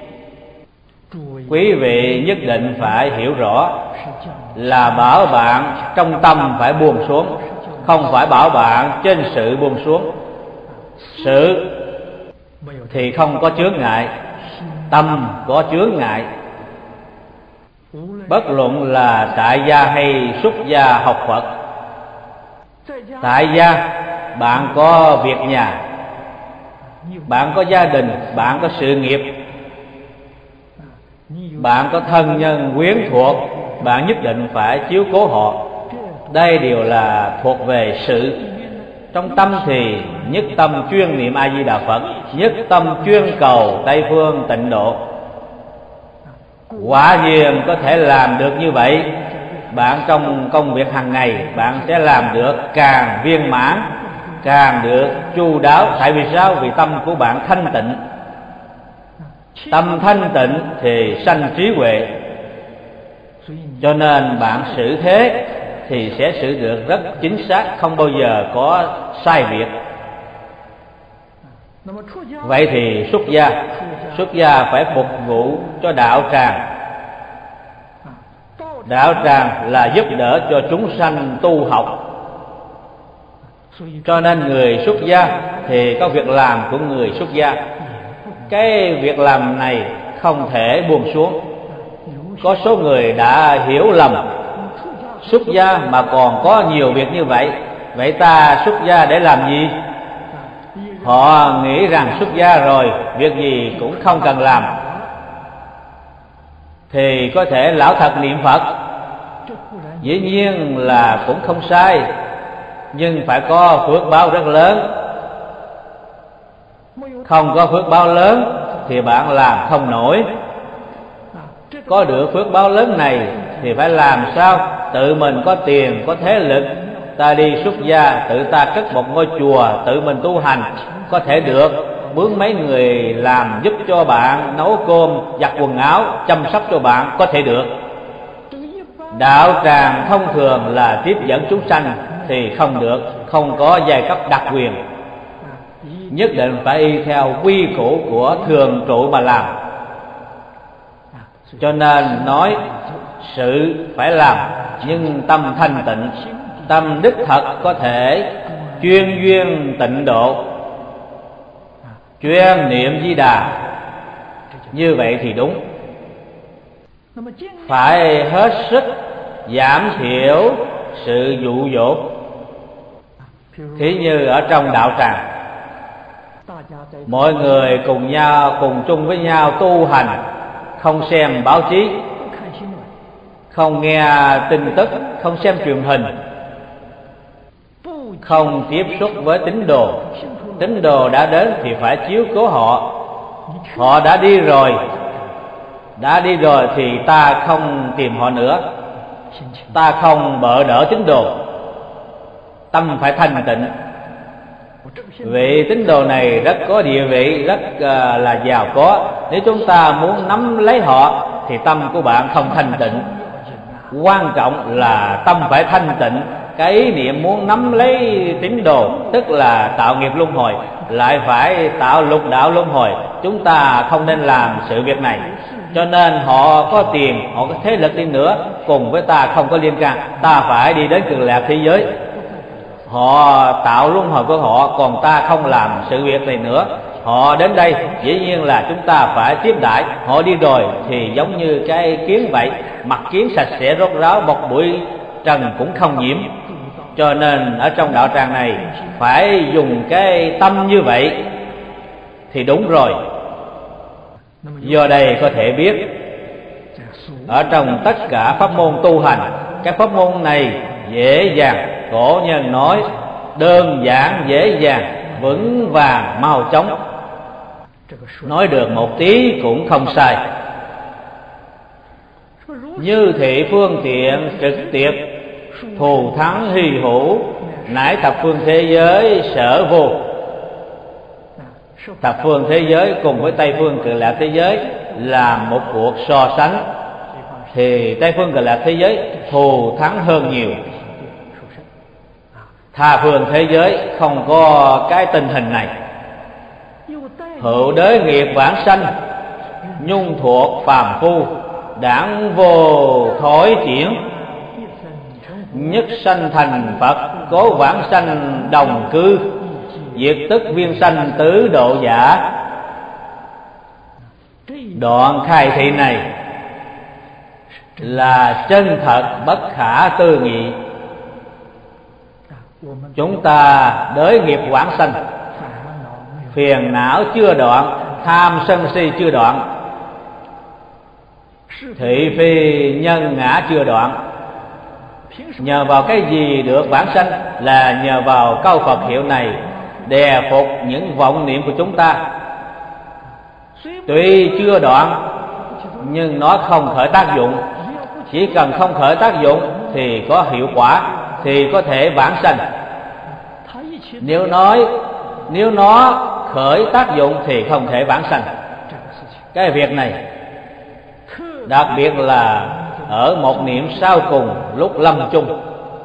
Quý vị nhất định phải hiểu rõ, là bảo bạn trong tâm phải buông xuống, không phải bảo bạn trên sự buông xuống. Sự thì không có chướng ngại, tâm có chướng ngại. Bất luận là tại gia hay xuất gia học Phật. Tại gia bạn có việc nhà, bạn có gia đình, bạn có sự nghiệp, bạn có thân nhân quyến thuộc, bạn nhất định phải chiếu cố họ. Đây đều là thuộc về sự. Trong tâm thì nhất tâm chuyên niệm A Di Đà Phật, nhất tâm chuyên cầu Tây phương tịnh độ. Quả nhiên có thể làm được như vậy, bạn trong công việc hàng ngày bạn sẽ làm được càng viên mãn, càng được chu đáo. Tại vì sao? Vì tâm của bạn thanh tịnh. Tâm thanh tịnh thì sanh trí huệ. Cho nên bạn xử thế thì sẽ xử được rất chính xác, không bao giờ có sai biệt. Vậy thì xuất gia phải phục vụ cho đạo tràng. Đạo tràng là giúp đỡ cho chúng sanh tu học. Cho nên người xuất gia thì có việc làm của người xuất gia. Cái việc làm này không thể buông xuống. Có số người đã hiểu lầm, xuất gia mà còn có nhiều việc như vậy, vậy ta xuất gia để làm gì? Họ nghĩ rằng xuất gia rồi việc gì cũng không cần làm, thì có thể lão thật niệm Phật. Dĩ nhiên là cũng không sai, nhưng phải có phước báo rất lớn. Không có phước báo lớn thì bạn làm không nổi. Có được phước báo lớn này thì phải làm sao? Tự mình có tiền, có thế lực, ta đi xuất gia, tự ta cất một ngôi chùa, tự mình tu hành có thể được. Mướn mấy người làm giúp cho bạn, nấu cơm, giặt quần áo, chăm sóc cho bạn có thể được. Đạo tràng thông thường là tiếp dẫn chúng sanh thì không được, không có giai cấp đặc quyền. Nhất định phải y theo quy củ của thường trụ mà làm. Cho nên nói sự phải làm, nhưng tâm thanh tịnh, tâm đích thật có thể chuyên duyên tịnh độ, chuyên niệm Di Đà. Như vậy thì đúng. Phải hết sức giảm thiểu sự dụ dỗ. Thí như ở trong đạo tràng, mọi người cùng nhau, cùng chung với nhau tu hành, không xem báo chí, không nghe tin tức, không xem truyền hình, không tiếp xúc với tín đồ. Tín đồ đã đến thì phải chiếu cố họ. Họ đã đi rồi thì ta không tìm họ nữa, ta không bợ đỡ tín đồ. Tâm phải thanh tịnh. Vị tín đồ này rất có địa vị, rất là giàu có. Nếu chúng ta muốn nắm lấy họ thì tâm của bạn không thanh tịnh. Quan trọng là tâm phải thanh tịnh. Cái ý niệm muốn nắm lấy tín đồ tức là tạo nghiệp luân hồi, lại phải tạo lục đạo luân hồi. Chúng ta không nên làm sự việc này. Cho nên họ có tiền, họ có thế lực đi nữa, cùng với ta không có liên can. Ta phải đi đến Cực Lạc thế giới. Họ tạo luân hồi của họ, còn ta không làm sự việc này nữa. Họ đến đây, dĩ nhiên là chúng ta phải tiếp đãi. Họ đi rồi thì giống như cái kiến vậy, mặt kiến sạch sẽ rốt ráo, một bụi trần cũng không nhiễm. Cho nên ở trong đạo tràng này phải dùng cái tâm như vậy thì đúng rồi. Do đây có thể biết, ở trong tất cả pháp môn tu hành, các pháp môn này dễ dàng. Cổ nhân nói đơn giản, dễ dàng, vững vàng, mau chóng. Nói được một tí cũng không sai. Như thị phương tiện trực tiếp, thù thắng hy hữu, nải thập phương thế giới sở vô. Thập phương thế giới cùng với Tây phương Cực Lạc thế giới là một cuộc so sánh, thì Tây phương Cực Lạc thế giới thù thắng hơn nhiều. Tha phương thế giới không có cái tình hình này. Hữu đới nghiệp vãng sanh, nhung thuộc phàm phu, đảng vô thối chuyển. Nhất sanh thành Phật, cố vãng sanh đồng cư, diệt tức viên sanh tứ độ giả. Đoạn khai thị này là chân thật bất khả tư nghị. Chúng ta đới nghiệp vãng sanh, phiền não chưa đoạn, tham sân si chưa đoạn, thị phi nhân ngã chưa đoạn. Nhờ vào cái gì được vãng sanh? Là nhờ vào câu Phật hiệu này đè phục những vọng niệm của chúng ta. Tuy chưa đoạn nhưng nó không khởi tác dụng. Chỉ cần không khởi tác dụng thì có hiệu quả, thì có thể vãng sanh. Nếu nó khởi tác dụng thì không thể vãng sanh. Cái việc này đặc biệt là ở một niệm sau cùng lúc lâm chung.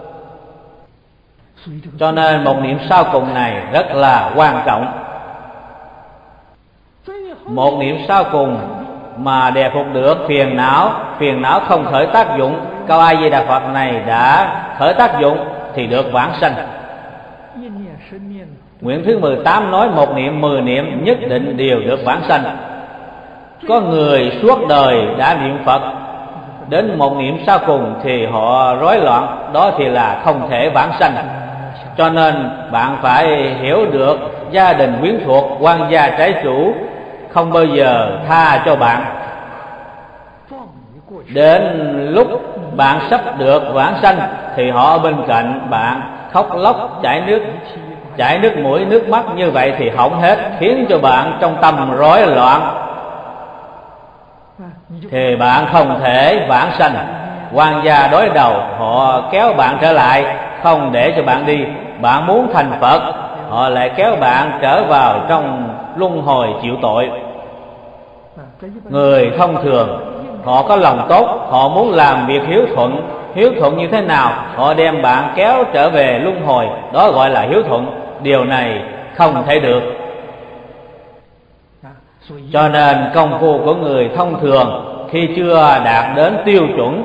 Cho nên một niệm sau cùng này rất là quan trọng. Một niệm sau cùng mà đè phục được phiền não, phiền não không khởi tác dụng, câu A Di Đà Phật này đã khởi tác dụng thì được vãng sanh. Nguyện thứ 18 nói 1 niệm 10 niệm nhất định đều được vãng sanh. Có người suốt đời đã niệm Phật, đến 1 niệm sau cùng thì họ rối loạn, đó thì là không thể vãng sanh. Cho nên bạn phải hiểu được gia đình quyến thuộc, quan gia trái chủ không bao giờ tha cho bạn. Đến lúc bạn sắp được vãng sanh thì họ ở bên cạnh bạn khóc lóc chảy nước mũi nước mắt, như vậy thì hỏng hết, khiến cho bạn trong tâm rối loạn, thì bạn không thể vãng sanh. Quan gia đối đầu, họ kéo bạn trở lại, không để cho bạn đi. Bạn muốn thành Phật, họ lại kéo bạn trở vào trong luân hồi chịu tội. Người thông thường họ có lòng tốt, họ muốn làm việc hiếu thuận. Hiếu thuận như thế nào? Họ đem bạn kéo trở về luân hồi, đó gọi là hiếu thuận. Điều này không thể được. Cho nên công phu của người thông thường khi chưa đạt đến tiêu chuẩn,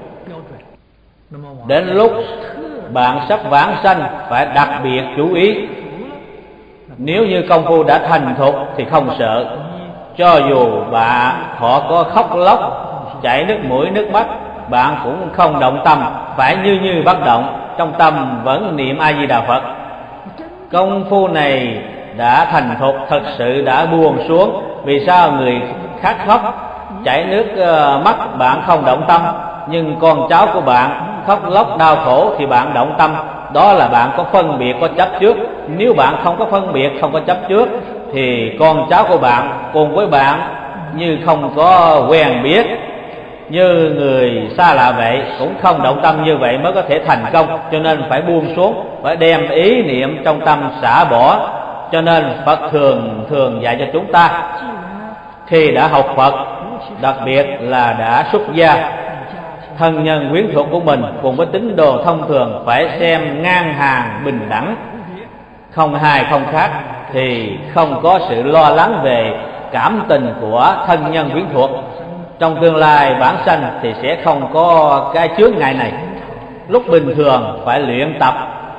đến lúc bạn sắp vãng sanh phải đặc biệt chú ý. Nếu như công phu đã thành thục thì không sợ. Cho dù họ có khóc lóc chảy nước mũi nước mắt, bạn cũng không động tâm, phải như bất động, trong tâm vẫn niệm A Di Đà Phật. Công phu này đã thành thục, thật sự đã buông xuống. Vì sao người khác khóc chảy nước mắt bạn không động tâm, nhưng con cháu của bạn khóc lóc đau khổ thì bạn động tâm? Đó là bạn có phân biệt, có chấp trước. Nếu bạn không có phân biệt, không có chấp trước thì con cháu của bạn cùng với bạn như không có quen biết, như người xa lạ vậy, cũng không động tâm, như vậy mới có thể thành công. Cho nên phải buông xuống, phải đem ý niệm trong tâm xả bỏ. Cho nên Phật thường dạy cho chúng ta khi đã học Phật, đặc biệt là đã xuất gia, thân nhân quyến thuộc của mình cùng với tín đồ thông thường phải xem ngang hàng bình đẳng, không hai không khác, thì không có sự lo lắng về cảm tình của thân nhân quyến thuộc. Trong tương lai vãng sanh thì sẽ không có cái chướng ngại này. Lúc bình thường phải luyện tập,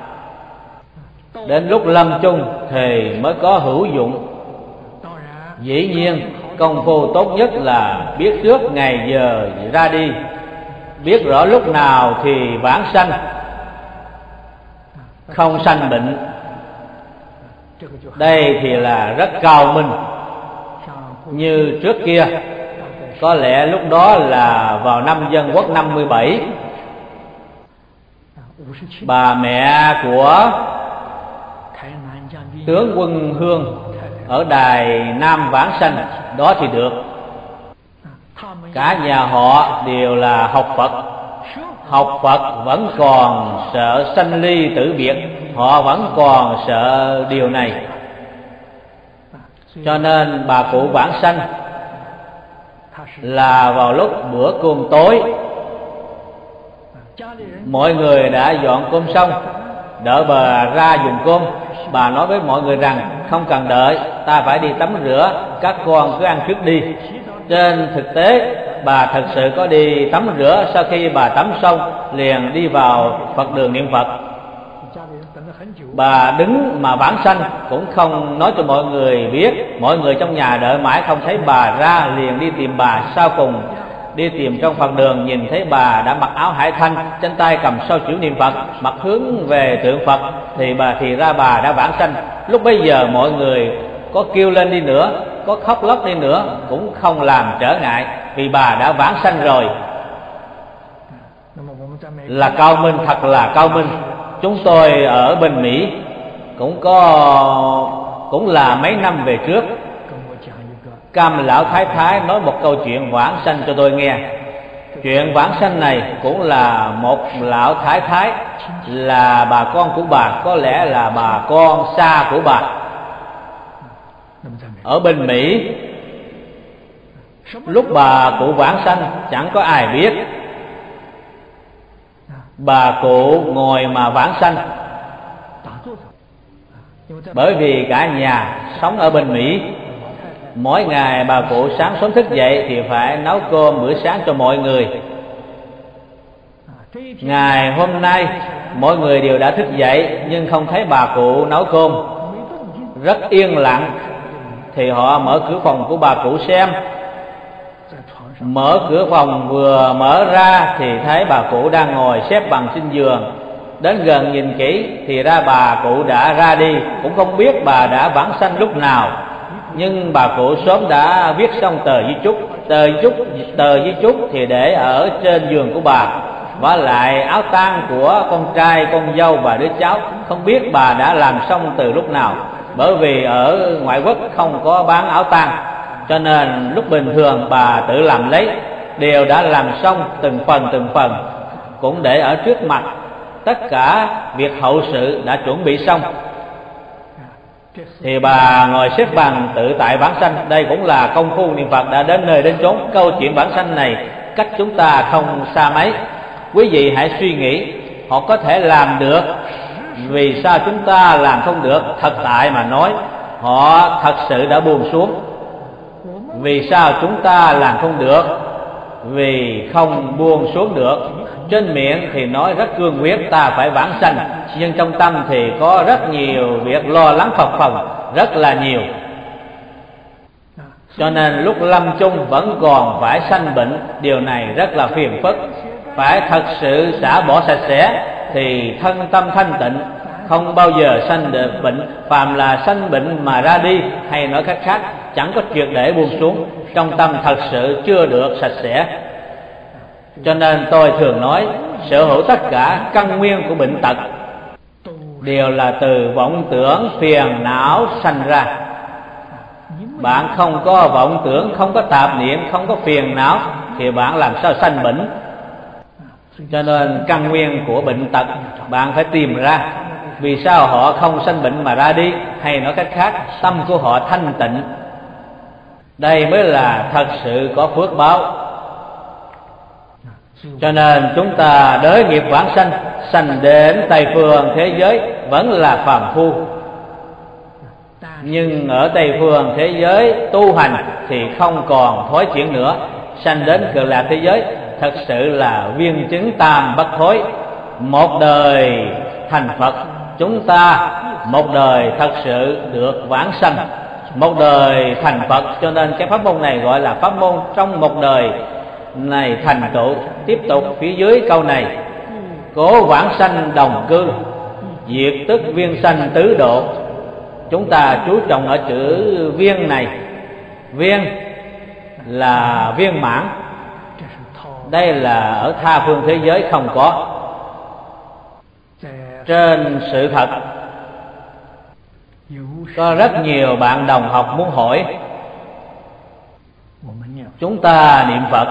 đến lúc lâm chung thì mới có hữu dụng. Dĩ nhiên công phu tốt nhất là biết trước ngày giờ ra đi, biết rõ lúc nào thì vãng sanh, không sanh bệnh. Đây thì là rất cao minh. Như trước kia, có lẽ lúc đó là vào năm Dân Quốc 57, bà mẹ của tướng quân Hương ở Đài Nam vãng sanh, đó thì được. Cả nhà họ đều là học Phật. Học Phật vẫn còn sợ sanh ly tử biệt, họ vẫn còn sợ điều này. Cho nên bà cụ vãng sanh là vào lúc bữa cơm tối, mọi người đã dọn cơm xong, đợi bà ra dùng cơm. Bà nói với mọi người rằng không cần đợi, ta phải đi tắm rửa, các con cứ ăn trước đi. Trên thực tế bà thật sự có đi tắm rửa, sau khi bà tắm xong liền đi vào Phật đường niệm Phật. Bà đứng mà vãng sanh cũng không nói cho mọi người biết. Mọi người trong nhà đợi mãi không thấy bà ra, liền đi tìm bà. Sau cùng đi tìm trong Phật đường, nhìn thấy bà đã mặc áo hải thanh, trên tay cầm sâu chữ niệm Phật, mặt hướng về tượng Phật, thì ra bà đã vãng sanh. Lúc bấy giờ mọi người có kêu lên đi nữa, có khóc lóc đi nữa cũng không làm trở ngại, vì bà đã vãng sanh rồi. Là cao minh, thật là cao minh. Chúng tôi ở bên Mỹ cũng là mấy năm về trước, Cam lão thái thái nói một câu chuyện vãng sanh cho tôi nghe. Chuyện vãng sanh này cũng là một lão thái thái, là bà con của bà, có lẽ là bà con xa của bà. Ở bên Mỹ, lúc bà cụ vãng sanh chẳng có ai biết. Bà cụ ngồi mà vãng sanh, bởi vì cả nhà sống ở bên Mỹ. Mỗi ngày bà cụ sáng sớm thức dậy thì phải nấu cơm bữa sáng cho mọi người. Ngày hôm nay mọi người đều đã thức dậy nhưng không thấy bà cụ nấu cơm, rất yên lặng. Thì họ mở cửa phòng của bà cụ xem. Mở cửa phòng vừa mở ra thì thấy bà cụ đang ngồi xếp bằng trên giường. Đến gần nhìn kỹ thì ra bà cụ đã ra đi, cũng không biết bà đã vãng sanh lúc nào. Nhưng bà cụ sớm đã viết xong tờ di chúc. Tờ di chúc thì để ở trên giường của bà, và lại áo tang của con trai, con dâu và đứa cháu không biết bà đã làm xong từ lúc nào. Bởi vì ở ngoại quốc không có bán áo tang, cho nên lúc bình thường bà tự làm lấy, đều đã làm xong từng phần, cũng để ở trước mặt. Tất cả việc hậu sự đã chuẩn bị xong thì bà ngồi xếp bằng tự tại vãng sanh. Đây cũng là công phu niệm Phật đã đến nơi đến chốn. Câu chuyện vãng sanh này cách chúng ta không xa mấy. Quý vị hãy suy nghĩ, họ có thể làm được, vì sao chúng ta làm không được? Thật tại mà nói, họ thật sự đã buông xuống. Vì sao chúng ta làm không được? Vì không buông xuống được. Trên miệng thì nói rất cương quyết ta phải vãng sanh, nhưng trong tâm thì có rất nhiều việc lo lắng phập phồng, rất là nhiều. Cho nên lúc lâm chung vẫn còn phải sanh bệnh. Điều này rất là phiền phức. Phải thật sự xả bỏ sạch sẽ thì thân tâm thanh tịnh, không bao giờ sanh được bệnh. Phàm là sanh bệnh mà ra đi, hay nói cách khác, chẳng có triệt để buông xuống, trong tâm thật sự chưa được sạch sẽ. Cho nên tôi thường nói, sở hữu tất cả căn nguyên của bệnh tật đều là từ vọng tưởng phiền não sanh ra. Bạn không có vọng tưởng, không có tạp niệm, không có phiền não thì bạn làm sao sanh bệnh? Cho nên căn nguyên của bệnh tật bạn phải tìm ra. Vì sao họ không sanh bệnh mà ra đi? Hay nói cách khác, tâm của họ thanh tịnh. Đây mới là thật sự có phước báo. Cho nên chúng ta đới nghiệp vãng sanh, sanh đến Tây phương thế giới vẫn là phàm phu. Nhưng ở Tây phương thế giới tu hành thì không còn thối chuyển nữa. Sanh đến Cực Lạc thế giới thật sự là viên chứng tam bất thối. Một đời thành Phật, chúng ta một đời thật sự được vãng sanh, một đời thành Phật. Cho nên cái pháp môn này gọi là pháp môn trong một đời này thành tựu. Tiếp tục phía dưới câu này: cố vãng sanh đồng cư, diệt tức viên sanh tứ độ. Chúng ta chú trọng ở chữ viên này. Viên là viên mãn. Đây là ở tha phương thế giới không có. Trên sự thật có rất nhiều bạn đồng học muốn hỏi, chúng ta niệm Phật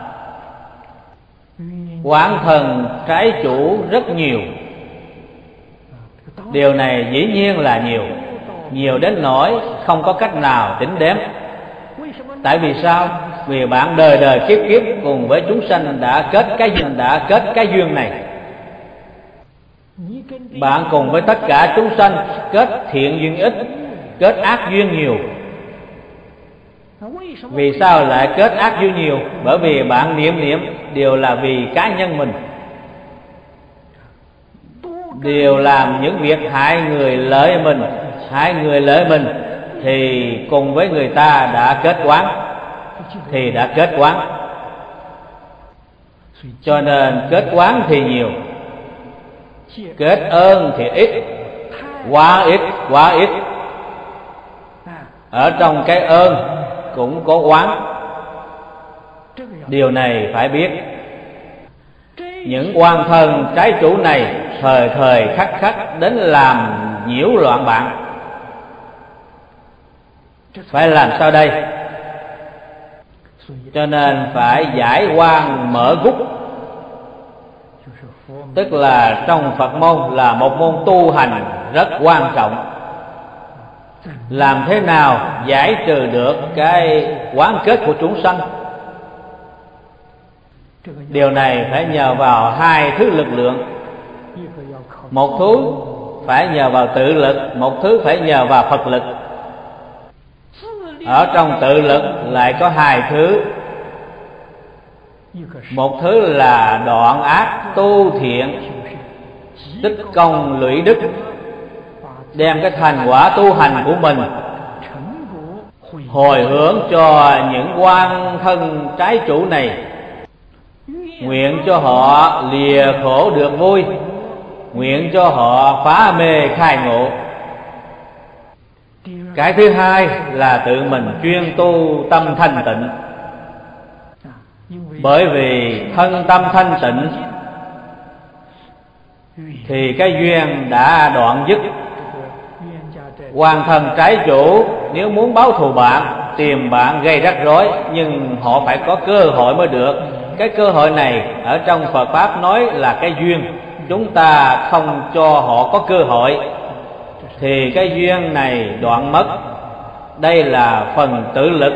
oán thần trái chủ rất nhiều. Điều này dĩ nhiên là nhiều, nhiều đến nỗi không có cách nào tính đếm. Tại vì sao? Vì bạn đời đời kiếp kiếp cùng với chúng sanh đã kết cái duyên này. Bạn cùng với tất cả chúng sanh kết thiện duyên ít, kết ác duyên nhiều. Vì sao lại kết ác duyên nhiều? Bởi vì bạn niệm đều là vì cá nhân mình, đều làm những việc hại người lợi mình, thì cùng với người ta đã kết oán, cho nên kết oán thì nhiều, kết ơn thì ít, quá ít. Ở trong cái ơn cũng có oán. Điều này phải biết. Những oan thần trái chủ này thời thời khắc đến làm nhiễu loạn bạn. Phải làm sao đây? Cho nên phải giải oan mở gút. Tức là trong Phật môn là một môn tu hành rất quan trọng. Làm thế nào giải trừ được cái oán kết của chúng sanh? Điều này phải nhờ vào hai thứ lực lượng. Một thứ phải nhờ vào tự lực, một thứ phải nhờ vào Phật lực. Ở trong tự lực lại có hai thứ. Một thứ là đoạn ác tu thiện, tích công lũy đức, đem cái thành quả tu hành của mình hồi hướng cho những oan thân trái chủ này, nguyện cho họ lìa khổ được vui, nguyện cho họ phá mê khai ngộ. Cái thứ hai là tự mình chuyên tu tâm thanh tịnh. Bởi vì thân tâm thanh tịnh thì cái duyên đã đoạn dứt. Oan thân trái chủ nếu muốn báo thù bạn, tìm bạn gây rắc rối, nhưng họ phải có cơ hội mới được. Cái cơ hội này ở trong Phật Pháp nói là cái duyên. Chúng ta không cho họ có cơ hội thì cái duyên này đoạn mất. Đây là phần tự lực.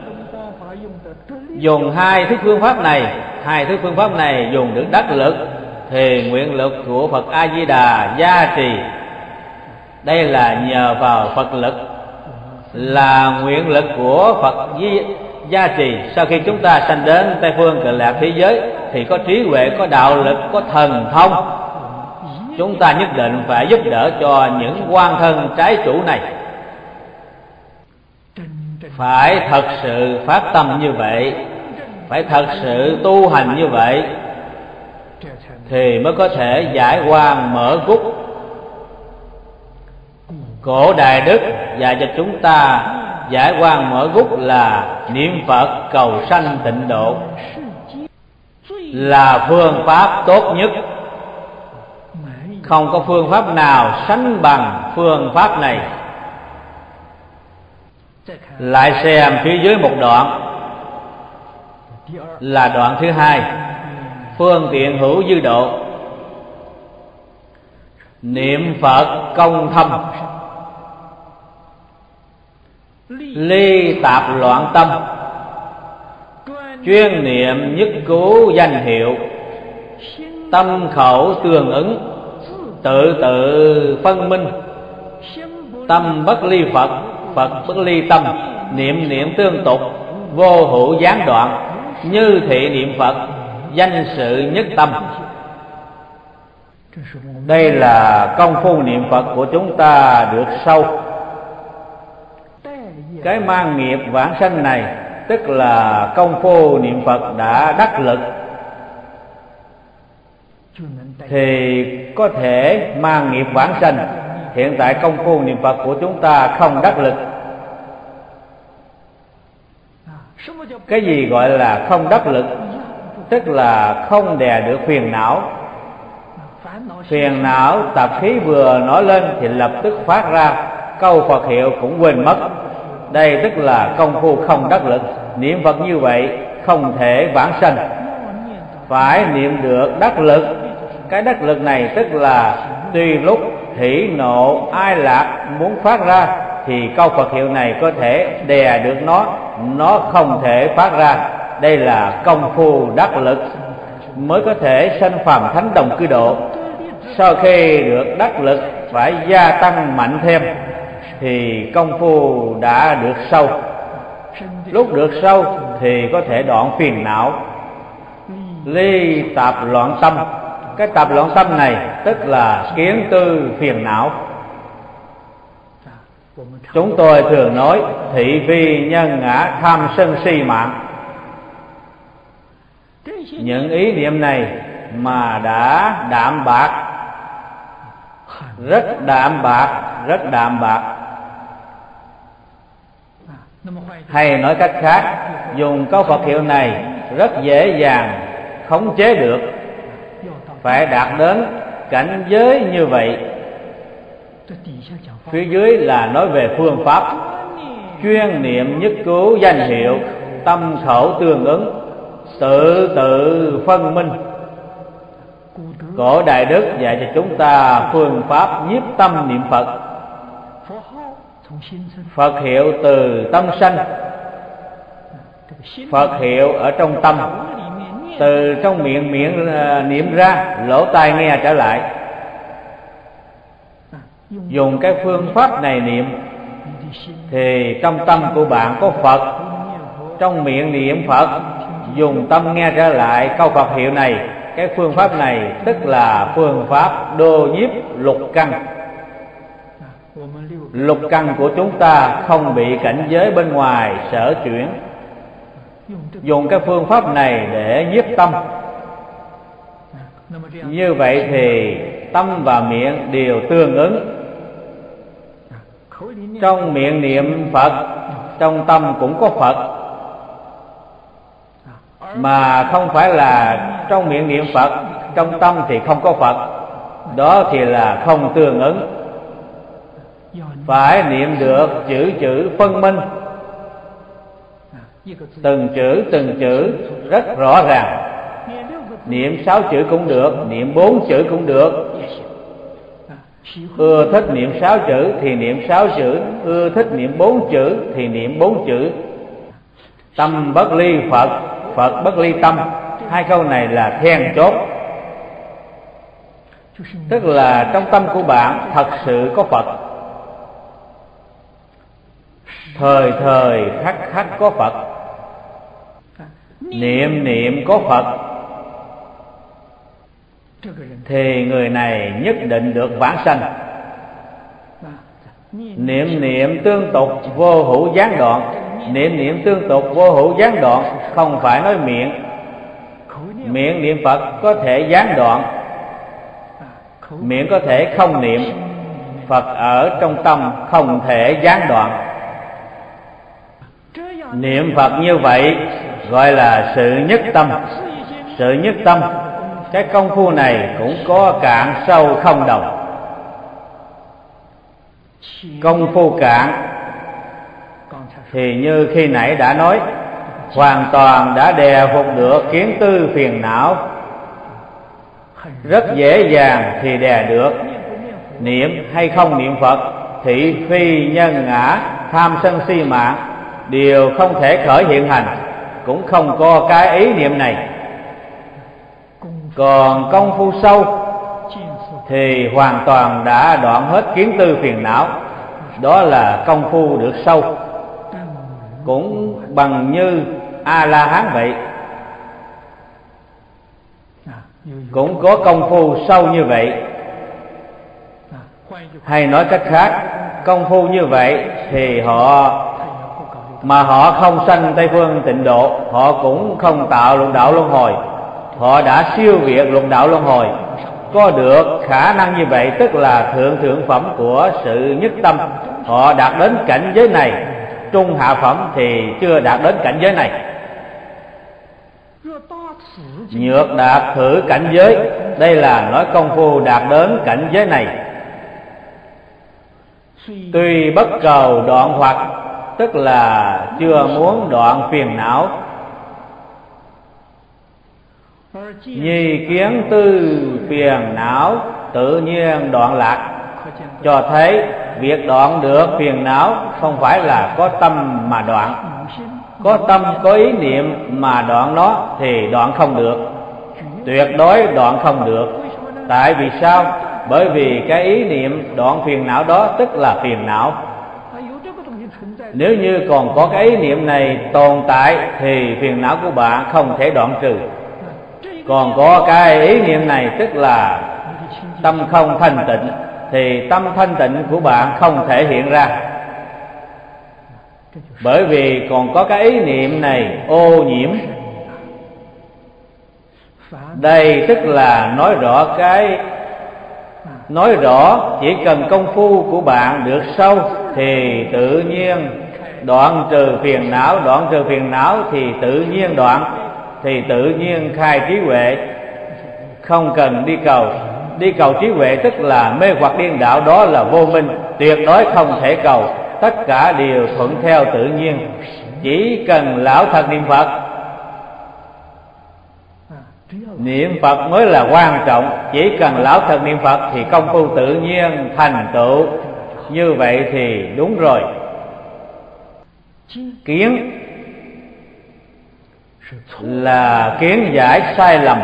Dùng hai thứ phương pháp này dùng được đắc lực thì nguyện lực của Phật A Di Đà gia trì. Đây là nhờ vào Phật lực, là nguyện lực của Phật gia trì. Sau khi chúng ta sanh đến Tây phương Cực Lạc thế giới thì có trí huệ, có đạo lực, có thần thông. Chúng ta nhất định phải giúp đỡ cho những oan thân trái chủ này. Phải thật sự phát tâm như vậy, phải thật sự tu hành như vậy thì mới có thể giải oan mở gút. Cổ Đại Đức dạy cho chúng ta giải oan mở gút là niệm Phật cầu sanh tịnh độ, là phương pháp tốt nhất. Không có phương pháp nào sánh bằng phương pháp này. Lại xem phía dưới một đoạn là đoạn thứ hai, phương tiện hữu dư độ. Niệm Phật công thâm, ly tạp loạn tâm, chuyên niệm nhất cứu danh hiệu, tâm khẩu tương ứng, tự tự phân minh, tâm bất ly Phật, Phật bất ly tâm, niệm niệm tương tục, vô hữu gián đoạn, như thị niệm Phật, danh sự nhất tâm. Đây là công phu niệm Phật của chúng ta được sâu. Cái mang nghiệp vãng sanh này tức là công phu niệm Phật đã đắc lực thì có thể mang nghiệp vãng sanh. Hiện tại công phu niệm Phật của chúng ta không đắc lực. Cái gì gọi là không đắc lực? Tức là không đè được phiền não. Phiền não tập khí vừa nổi lên thì lập tức phát ra, câu Phật hiệu cũng quên mất. Đây tức là công phu không đắc lực. Niệm Phật như vậy không thể vãng sanh, phải niệm được đắc lực. Cái đắc lực này tức là tùy lúc hỷ nộ ai lạc muốn phát ra thì câu Phật hiệu này có thể đè được nó không thể phát ra. Đây là công phu đắc lực mới có thể sanh phàm thánh đồng cư độ. Sau khi được đắc lực phải gia tăng mạnh thêm thì công phu đã được sâu. Lúc được sâu thì có thể đoạn phiền não, ly tạp loạn tâm. Cái tạp loạn tâm này tức là kiến tư phiền não. Chúng tôi thường nói thị phi nhân ngã tham sân si mạng. Những ý niệm này mà đã đạm bạc, rất đạm bạc. Hay nói cách khác, dùng câu Phật hiệu này rất dễ dàng khống chế được. Phải đạt đến cảnh giới như vậy. Phía dưới là nói về phương pháp. Chuyên niệm nhất cứu danh hiệu, tâm khẩu tương ứng, tự tự phân minh. Cổ Đại Đức dạy cho chúng ta phương pháp nhiếp tâm niệm Phật. Phật hiệu từ tâm sanh, Phật hiệu ở trong tâm, từ trong miệng niệm ra, lỗ tai nghe trở lại. Dùng cái phương pháp này niệm thì trong tâm của bạn có Phật. Trong miệng niệm Phật, dùng tâm nghe trở lại câu Phật hiệu này. Cái phương pháp này tức là phương pháp đô nhiếp lục căn. Lục căn của chúng ta không bị cảnh giới bên ngoài sở chuyển. Dùng cái phương pháp này để nhiếp tâm. Như vậy thì tâm và miệng đều tương ứng. Trong miệng niệm Phật, trong tâm cũng có Phật. Mà không phải là trong miệng niệm Phật, trong tâm thì không có Phật. Đó thì là không tương ứng. Phải niệm được chữ chữ phân minh, từng chữ rất rõ ràng. Niệm 6 chữ cũng được, niệm 4 chữ cũng được. Ưa thích niệm 6 chữ thì niệm 6 chữ, ưa thích niệm 4 chữ thì niệm 4 chữ. Tâm bất ly Phật, Phật bất ly tâm. Hai câu này là then chốt. Tức là trong tâm của bạn thật sự có Phật, thời thời khắc khắc có Phật, niệm niệm có Phật, thì người này nhất định được vãng sanh. Niệm niệm tương tục vô hữu gián đoạn. Niệm niệm tương tục vô hữu gián đoạn không phải nói miệng. Miệng niệm Phật có thể gián đoạn, miệng có thể không niệm. Phật ở trong tâm không thể gián đoạn. Niệm Phật như vậy gọi là sự nhất tâm. Sự nhất tâm, cái công phu này cũng có cạn sâu không đồng. Công phu cạn thì như khi nãy đã nói, hoàn toàn đã đè phục được kiến tư phiền não, rất dễ dàng thì đè được. Niệm hay không niệm Phật, thị phi nhân ngã, tham sân si mạng đều không thể khởi hiện hành, cũng không có cái ý niệm này. Còn công phu sâu thì hoàn toàn đã đoạn hết kiến tư phiền não. Đó là công phu được sâu, cũng bằng như A-la-hán vậy. Cũng có công phu sâu như vậy. Hay nói cách khác, công phu như vậy thì họ không sanh Tây Phương Tịnh Độ, họ cũng không tạo lục đạo luân hồi. Họ đã siêu việt lục đạo luân hồi. Có được khả năng như vậy tức là thượng phẩm của sự nhất tâm. Họ đạt đến cảnh giới này. Trung hạ phẩm thì chưa đạt đến cảnh giới này. Nhược đạt thử cảnh giới, đây là nói công phu đạt đến cảnh giới này. Tuy bất cầu đoạn hoặc, tức là chưa muốn đoạn phiền não. Nhi kiến tư phiền não, tự nhiên đoạn lạc. Cho thấy việc đoạn được phiền não không phải là có tâm mà đoạn. Có tâm có ý niệm mà đoạn nó thì đoạn không được, tuyệt đối đoạn không được. Tại vì sao? Bởi vì cái ý niệm đoạn phiền não đó tức là phiền não. Nếu như còn có cái ý niệm này tồn tại thì phiền não của bạn không thể đoạn trừ. Còn có cái ý niệm này tức là tâm không thanh tịnh, thì tâm thanh tịnh của bạn không thể hiện ra. Bởi vì còn có cái ý niệm này ô nhiễm. Đây tức là nói rõ chỉ cần công phu của bạn được sâu thì tự nhiên đoạn trừ phiền não. Đoạn trừ phiền não thì tự nhiên đoạn, thì tự nhiên khai trí huệ. Không cần đi cầu. Đi cầu trí huệ tức là mê hoặc điên đạo, đó là vô minh, tuyệt đối không thể cầu. Tất cả đều thuận theo tự nhiên. Chỉ cần lão thật niệm Phật. Niệm Phật mới là quan trọng. Chỉ cần lão thật niệm Phật thì công phu tự nhiên thành tựu. Như vậy thì đúng rồi. Kiến là kiến giải sai lầm.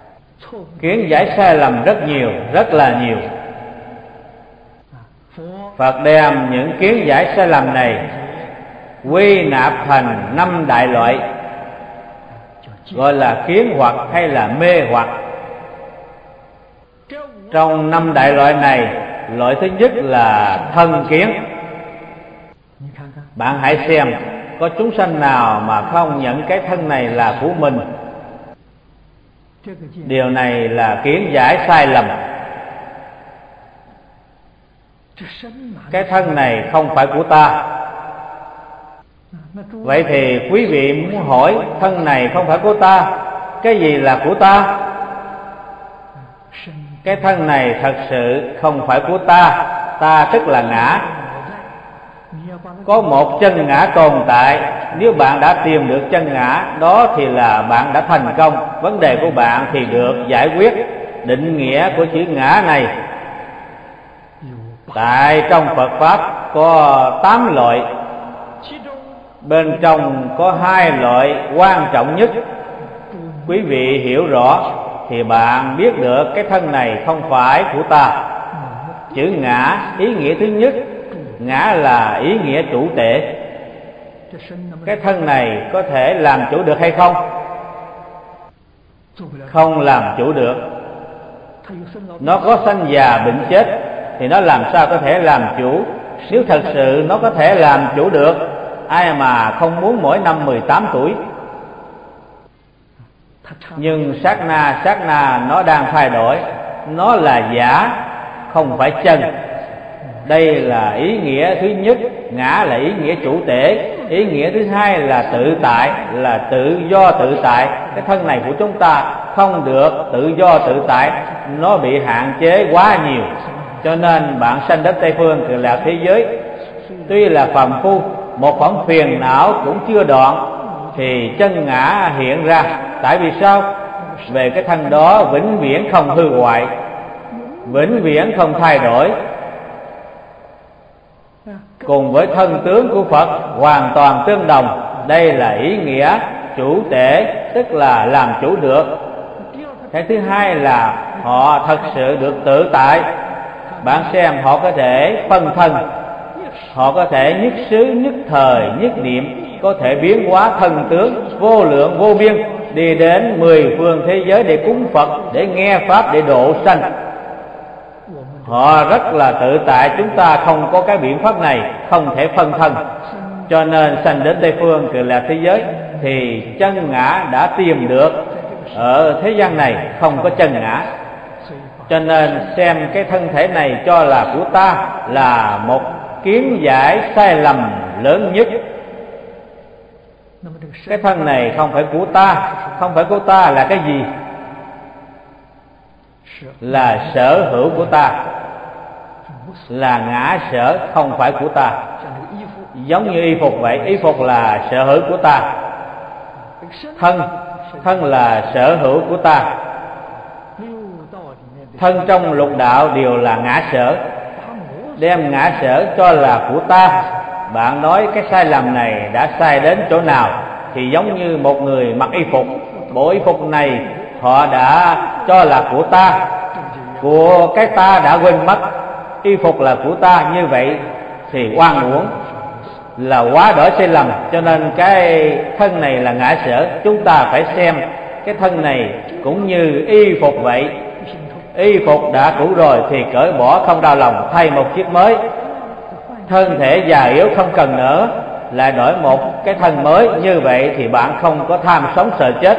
Kiến giải sai lầm rất nhiều, rất là nhiều. Phật đem những kiến giải sai lầm này quy nạp thành 5 đại loại, gọi là kiến hoặc hay là mê hoặc. Trong 5 đại loại này, loại thứ nhất là thân kiến. Bạn hãy xem, có chúng sanh nào mà không nhận cái thân này là của mình? Điều này là kiến giải sai lầm. Cái thân này không phải của ta. Vậy thì quý vị muốn hỏi, thân này không phải của ta, cái gì là của ta? Cái thân này thật sự không phải của ta. Ta tức là ngã. Có một chân ngã tồn tại. Nếu bạn đã tìm được chân ngã đó thì là bạn đã thành công. Vấn đề của bạn thì được giải quyết. Định nghĩa của chữ ngã này, tại trong Phật Pháp có 8 loại. Bên trong có 2 loại quan trọng nhất. Quý vị hiểu rõ thì bạn biết được cái thân này không phải của ta. Chữ ngã, ý nghĩa thứ nhất, ngã là ý nghĩa chủ tể. Cái thân này có thể làm chủ được hay không? Không làm chủ được. Nó có sanh già bệnh chết thì nó làm sao có thể làm chủ? Nếu thật sự nó có thể làm chủ được, ai mà không muốn mỗi năm 18 tuổi? Nhưng sát na nó đang thay đổi. Nó là giả, không phải chân. Đây là ý nghĩa thứ nhất. Ngã là ý nghĩa chủ tể. Ý nghĩa thứ hai là tự tại, là tự do tự tại. Cái thân này của chúng ta không được tự do tự tại, nó bị hạn chế quá nhiều. Cho nên bạn sanh đến Tây Phương Cực Lạc thế giới, tuy là phàm phu, một phẩm phiền não cũng chưa đoạn thì chân ngã hiện ra. Tại vì sao? Về cái thân đó vĩnh viễn không hư hoại, vĩnh viễn không thay đổi, cùng với thân tướng của Phật hoàn toàn tương đồng. Đây là ý nghĩa chủ tể, tức là làm chủ được. Cái thứ hai là họ thật sự được tự tại. Bạn xem, họ có thể phân thân, họ có thể nhất xứ, nhất thời, nhất niệm, có thể biến hóa thân tướng vô lượng vô biên, đi đến 10 phương thế giới để cúng Phật, để nghe Pháp, để độ sanh. Họ rất là tự tại. Chúng ta không có cái biện pháp này, không thể phân thân. Cho nên sanh đến Tây Phương Cực Lạc thế giới thì chân ngã đã tìm được. Ở thế gian này không có chân ngã. Cho nên xem cái thân thể này cho là của ta là một kiến giải sai lầm lớn nhất. Cái thân này không phải của ta. Không phải của ta là cái gì? Là sở hữu của ta, là ngã sở, không phải của ta. Giống như y phục vậy, y phục là sở hữu của ta. Thân là sở hữu của ta. Thân trong lục đạo đều là ngã sở. Đem ngã sở cho là của ta. Bạn nói cái sai lầm này đã sai đến chỗ nào? Thì giống như một người mặc y phục, bộ y phục này họ đã cho là của ta, của cái ta đã quên mất. Y phục là của ta, như vậy thì oan uổng, là quá đổi sai lầm. Cho nên cái thân này là ngã sở. Chúng ta phải xem cái thân này cũng như y phục vậy. Y phục đã cũ rồi thì cởi bỏ không đau lòng, thay một chiếc mới. Thân thể già yếu không cần nữa, lại đổi một cái thân mới. Như vậy thì bạn không có tham sống sợ chết.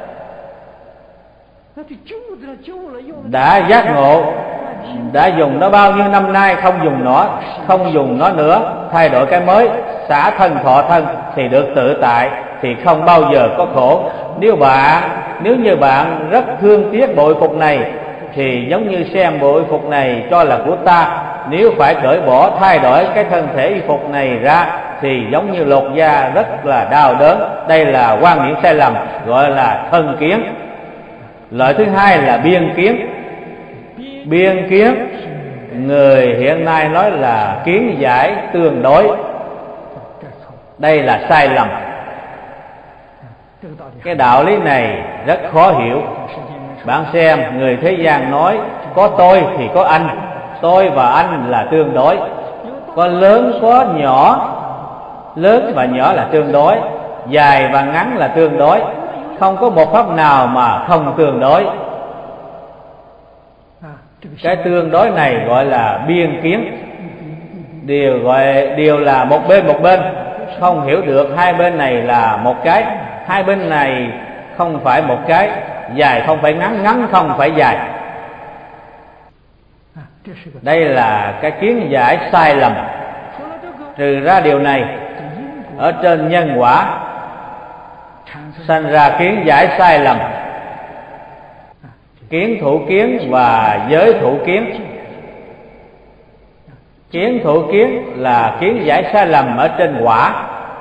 Đã giác ngộ, đã dùng nó bao nhiêu năm nay, không dùng nó nữa, thay đổi cái mới, xả thân thọ thân thì được tự tại, thì không bao giờ có khổ. Nếu như bạn rất thương tiếc bộ y phục này thì giống như xem bộ y phục này cho là của ta, nếu phải cởi bỏ thay đổi cái thân thể y phục này ra thì giống như lột da, rất là đau đớn. Đây là quan niệm sai lầm, gọi là thân kiến. Loại thứ hai là biên kiến. Biên kiến, người hiện nay nói là kiến giải tương đối. Đây là sai lầm. Cái đạo lý này rất khó hiểu. Bạn xem, người thế gian nói có tôi thì có anh, tôi và anh là tương đối. có lớn có nhỏ. Lớn và nhỏ là tương đối, dài và ngắn là tương đối, không có một pháp nào mà không tương đối. Cái tương đối này gọi là biên kiến, đều là một bên, không hiểu được hai bên này là một cái, hai bên này không phải một cái, dài không phải ngắn, ngắn không phải dài. Đây là cái kiến giải sai lầm. Trừ ra điều này, ở trên nhân quả sanh ra kiến giải sai lầm. Kiến thủ kiến và giới thủ kiến. Kiến thủ kiến là kiến giải sai lầm ở trên quả.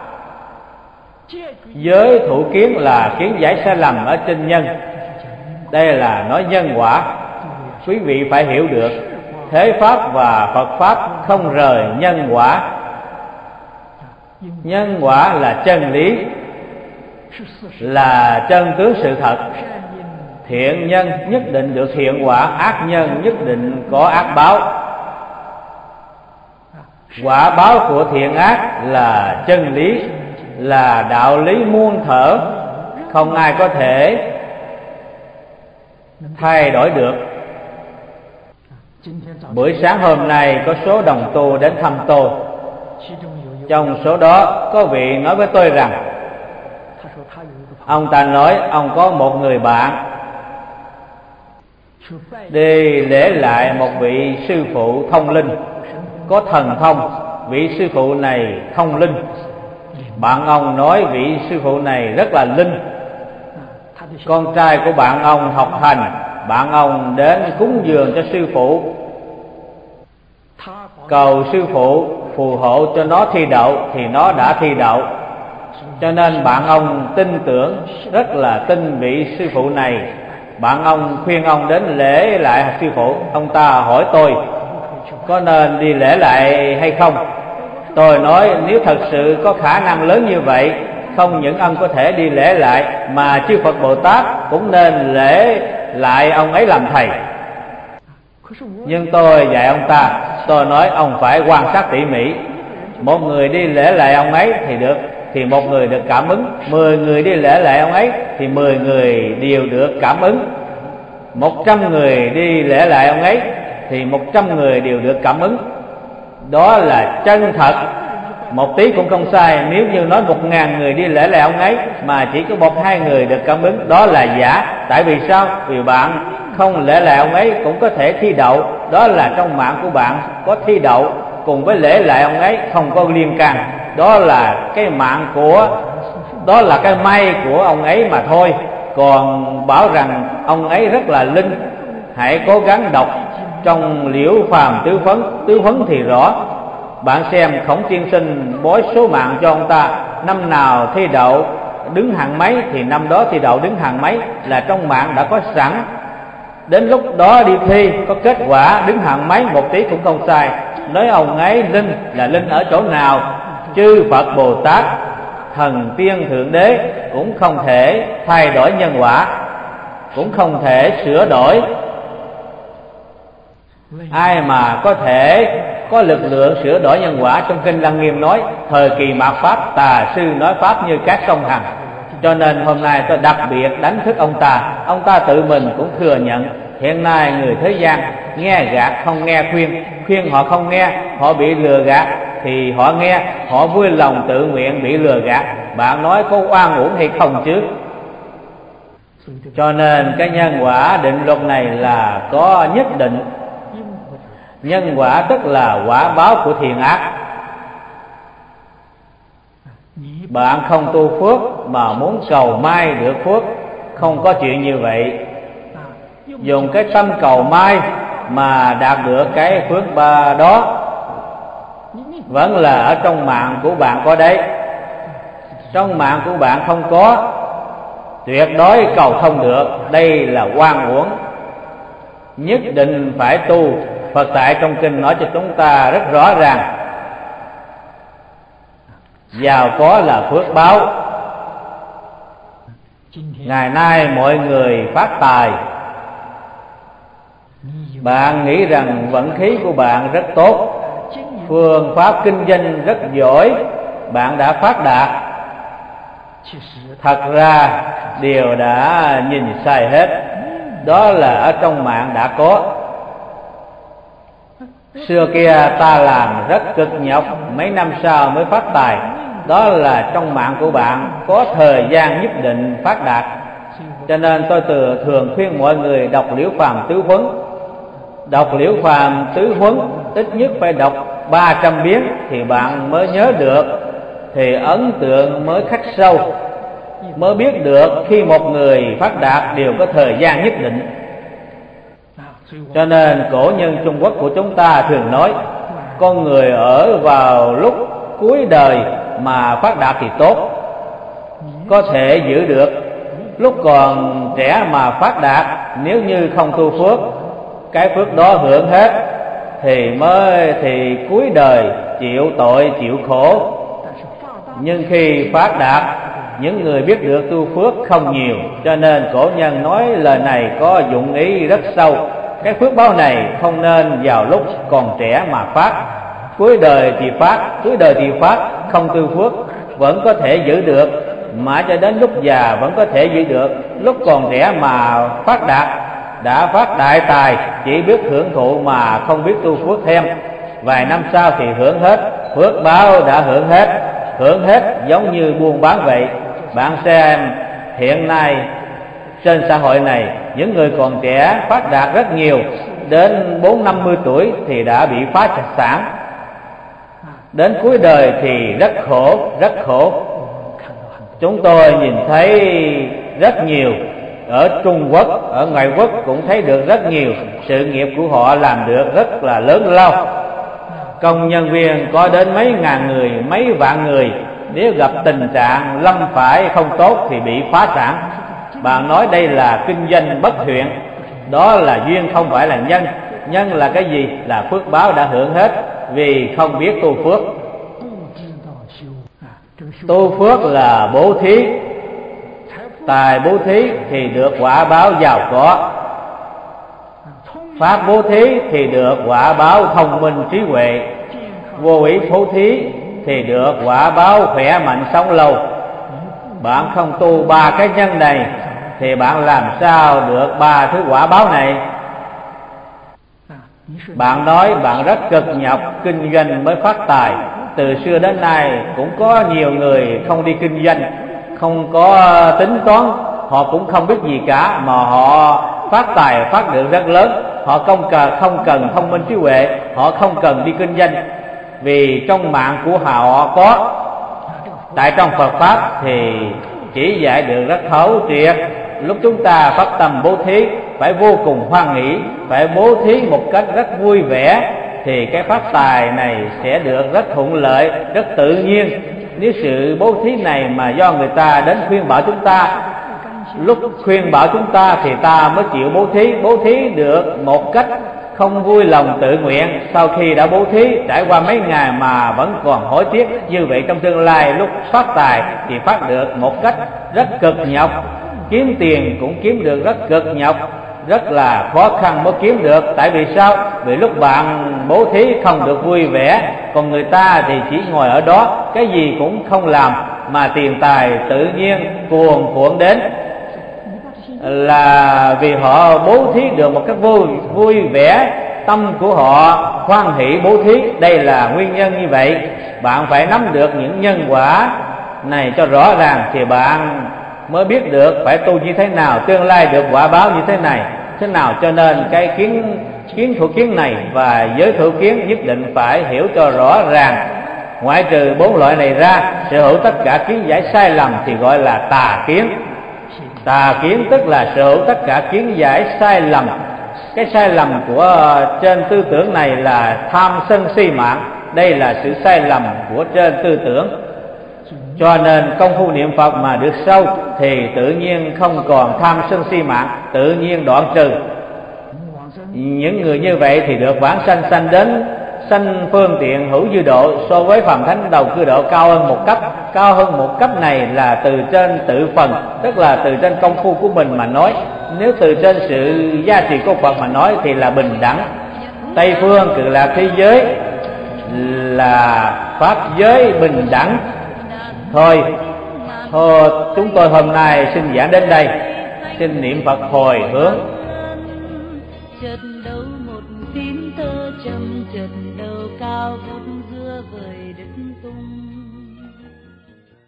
Giới thủ kiến là kiến giải sai lầm ở trên nhân. Đây là nói nhân quả. Quý vị phải hiểu được, thế pháp và Phật pháp không rời nhân quả. Nhân quả là chân lý, là chân tướng sự thật. Thiện nhân nhất định được thiện quả, ác nhân nhất định có ác báo. Quả báo của thiện ác là chân lý, là đạo lý muôn thuở, không ai có thể thay đổi được. Buổi sáng hôm nay có số đồng tu đến thăm tôi. Trong số đó có vị nói với tôi rằng, ông ta nói ông có một người bạn đi lễ lại một vị sư phụ thông linh, có thần thông. Vị sư phụ này thông linh. Bạn ông nói vị sư phụ này rất là linh. Con trai của bạn ông học hành, bạn ông đến cúng dường cho sư phụ, cầu sư phụ phù hộ cho nó thi đậu, thì nó đã thi đậu. Cho nên bạn ông tin tưởng, rất là tin vị sư phụ này. Bạn ông khuyên ông đến lễ lại sư phụ. Ông ta hỏi tôi có nên đi lễ lại hay không. Tôi nói nếu thật sự có khả năng lớn như vậy, không những ông có thể đi lễ lại, mà chư Phật Bồ Tát cũng nên lễ lại ông ấy làm thầy. Nhưng tôi dạy ông ta, tôi nói ông phải quan sát tỉ mỉ. Một người đi lễ lại ông ấy thì được, thì một người được cảm ứng. 10 người đi lễ lại ông ấy thì 10 người đều được cảm ứng. 100 người đi lễ lại ông ấy thì 100 người đều được cảm ứng. Đó là chân thật, một tí cũng không sai. Nếu như nói 1000 người đi lễ lại ông ấy mà chỉ có 1-2 người được cảm ứng, đó là giả. Tại vì sao? Vì bạn không lễ lại ông ấy cũng có thể thi đậu. Đó là trong mạng của bạn có thi đậu, cùng với lễ lại ông ấy không có liên can. Đó là cái mạng của, đó là cái may của ông ấy mà thôi. Còn bảo rằng ông ấy rất là linh, hãy cố gắng đọc trong Liễu Phàm Tứ Phấn thì rõ. Bạn xem Khổng Tiên Sinh bói số mạng cho ông ta, năm nào thi đậu đứng hạng mấy thì năm đó thi đậu đứng hạng mấy, là trong mạng đã có sẵn. Đến lúc đó đi thi có kết quả đứng hạng mấy, một tí cũng không sai. Nói ông ấy linh là linh ở chỗ nào? Chư Phật Bồ Tát, thần tiên thượng đế cũng không thể thay đổi nhân quả, cũng không thể sửa đổi. Ai mà có thể có lực lượng sửa đổi nhân quả? Trong kinh Lăng Nghiêm nói thời kỳ mạt pháp, tà sư nói pháp như các sông Hằng. Cho nên hôm nay tôi đặc biệt đánh thức ông ta. Ông ta tự mình cũng thừa nhận hiện nay người thế gian nghe gạt không nghe khuyên, khuyên họ không nghe, họ bị lừa gạt, thì họ nghe, họ vui lòng tự nguyện bị lừa gạt. Bạn nói có oan uổng hay không chứ? Cho nên cái nhân quả định luật này là có nhất định. Nhân quả tức là quả báo của thiện ác. Bạn không tu phước mà muốn cầu mai được phước, không có chuyện như vậy. Dùng cái tâm cầu mai mà đạt được cái phước đó vẫn là ở trong mạng của bạn có đấy. Trong mạng của bạn không có, tuyệt đối cầu không được. Đây là oan uổng. Nhất định phải tu. Phật tại trong kinh nói cho chúng ta rất rõ ràng, giàu có là phước báo. Ngày nay mọi người phát tài, bạn nghĩ rằng vận khí của bạn rất tốt, phương pháp kinh doanh rất giỏi, bạn đã phát đạt. Thật ra điều đã nhìn sai hết, đó là ở trong mạng đã có. Xưa kia ta làm rất cực nhọc, mấy năm sau mới phát tài. Đó là trong mạng của bạn có thời gian nhất định phát đạt. Cho nên tôi thường khuyên mọi người đọc Liễu Phàm Tứ Huấn. Đọc Liễu Phàm Tứ Huấn ít nhất phải đọc 300 biến thì bạn mới nhớ được, thì ấn tượng mới khắc sâu, mới biết được khi một người phát đạt đều có thời gian nhất định. Cho nên cổ nhân Trung Quốc của chúng ta thường nói, con người ở vào lúc cuối đời mà phát đạt thì tốt, có thể giữ được. Lúc còn trẻ mà phát đạt, nếu như không tu phước, cái phước đó hưởng hết thì cuối đời chịu tội chịu khổ. Nhưng khi phát đạt, những người biết được tu phước không nhiều, cho nên cổ nhân nói lời này có dụng ý rất sâu. Cái phước báo này không nên vào lúc còn trẻ mà phát, cuối đời thì phát, không tu phước vẫn có thể giữ được, mãi cho đến lúc già vẫn có thể giữ được. Lúc còn trẻ mà phát đạt, đã phát đại tài, chỉ biết hưởng thụ mà không biết tu phước thêm, vài năm sau thì hưởng hết, phước báo đã hưởng hết giống như buôn bán vậy. Bạn xem hiện nay trên xã hội này, những người còn trẻ phát đạt rất nhiều, đến 40-50 tuổi thì đã bị phá sản, đến cuối đời thì rất khổ. Chúng tôi nhìn thấy rất nhiều, ở Trung Quốc, ở ngoại quốc cũng thấy được rất nhiều. Sự nghiệp của họ làm được rất là lớn lao, công nhân viên có đến mấy ngàn người, mấy vạn người. Nếu gặp tình trạng lâm phải không tốt thì bị phá sản. Bạn nói đây là kinh doanh bất thiện, đó là duyên không phải là nhân. Nhân là cái gì? Là phước báo đã hưởng hết vì không biết tu phước. Tu phước là bố thí, tài bố thí thì được quả báo giàu có, pháp bố thí thì được quả báo thông minh trí huệ, vô ý bố thí thì được quả báo khỏe mạnh sống lâu. Bạn không tu ba cái nhân này thì bạn làm sao được ba thứ quả báo này? Bạn nói bạn rất cực nhọc kinh doanh mới phát tài. Từ xưa đến nay cũng có nhiều người không đi kinh doanh, không có tính toán, họ cũng không biết gì cả mà họ phát tài phát được rất lớn. Họ không cần thông minh trí huệ, họ không cần đi kinh doanh, vì trong mạng của họ có. Tại trong Phật pháp thì chỉ dạy được rất thấu triệt. Lúc chúng ta phát tâm bố thí phải vô cùng hoan hỷ, phải bố thí một cách rất vui vẻ, thì cái phát tài này sẽ được rất thuận lợi, rất tự nhiên. Nếu sự bố thí này mà do người ta đến khuyên bảo chúng ta, lúc khuyên bảo chúng ta thì ta mới chịu bố thí được một cách không vui lòng tự nguyện. Sau khi đã bố thí trải qua mấy ngày mà vẫn còn hối tiếc, như vậy trong tương lai lúc phát tài thì phát được một cách rất cực nhọc, kiếm tiền cũng kiếm được rất cực nhọc, rất là khó khăn mới kiếm được. Tại vì sao? Vì lúc bạn bố thí không được vui vẻ, còn người ta thì chỉ ngồi ở đó cái gì cũng không làm mà tiền tài tự nhiên cuồn cuộn đến, là vì họ bố thí được một cách vui vẻ, tâm của họ hoan hỷ bố thí. Đây là nguyên nhân như vậy. Bạn phải nắm được những nhân quả này cho rõ ràng thì bạn mới biết được phải tu như thế nào, tương lai được quả báo như thế nào. Cho nên cái kiến thủ kiến này và giới thủ kiến nhất định phải hiểu cho rõ ràng. Ngoại trừ 4 loại này ra, sở hữu tất cả kiến giải sai lầm thì gọi là tà kiến. Tà kiến tức là sở hữu tất cả kiến giải sai lầm. Cái sai lầm của trên tư tưởng này là tham sân si mạng. Đây là sự sai lầm của trên tư tưởng. Cho nên công phu niệm Phật mà được sâu thì tự nhiên không còn tham sân si mạng, tự nhiên đoạn trừ. Những người như vậy thì được vãng sanh, sanh đến sanh phương tiện hữu dư độ, so với phàm thánh đầu cư độ cao hơn một cấp. Cao hơn một cấp này là từ trên tự phần, tức là từ trên công phu của mình mà nói. Nếu từ trên sự gia trì của Phật mà nói thì là bình đẳng. Tây phương Cực Lạc thế giới là pháp giới bình đẳng. Thôi chúng tôi hôm nay xin giảng đến đây. Xin niệm Phật hồi hướng.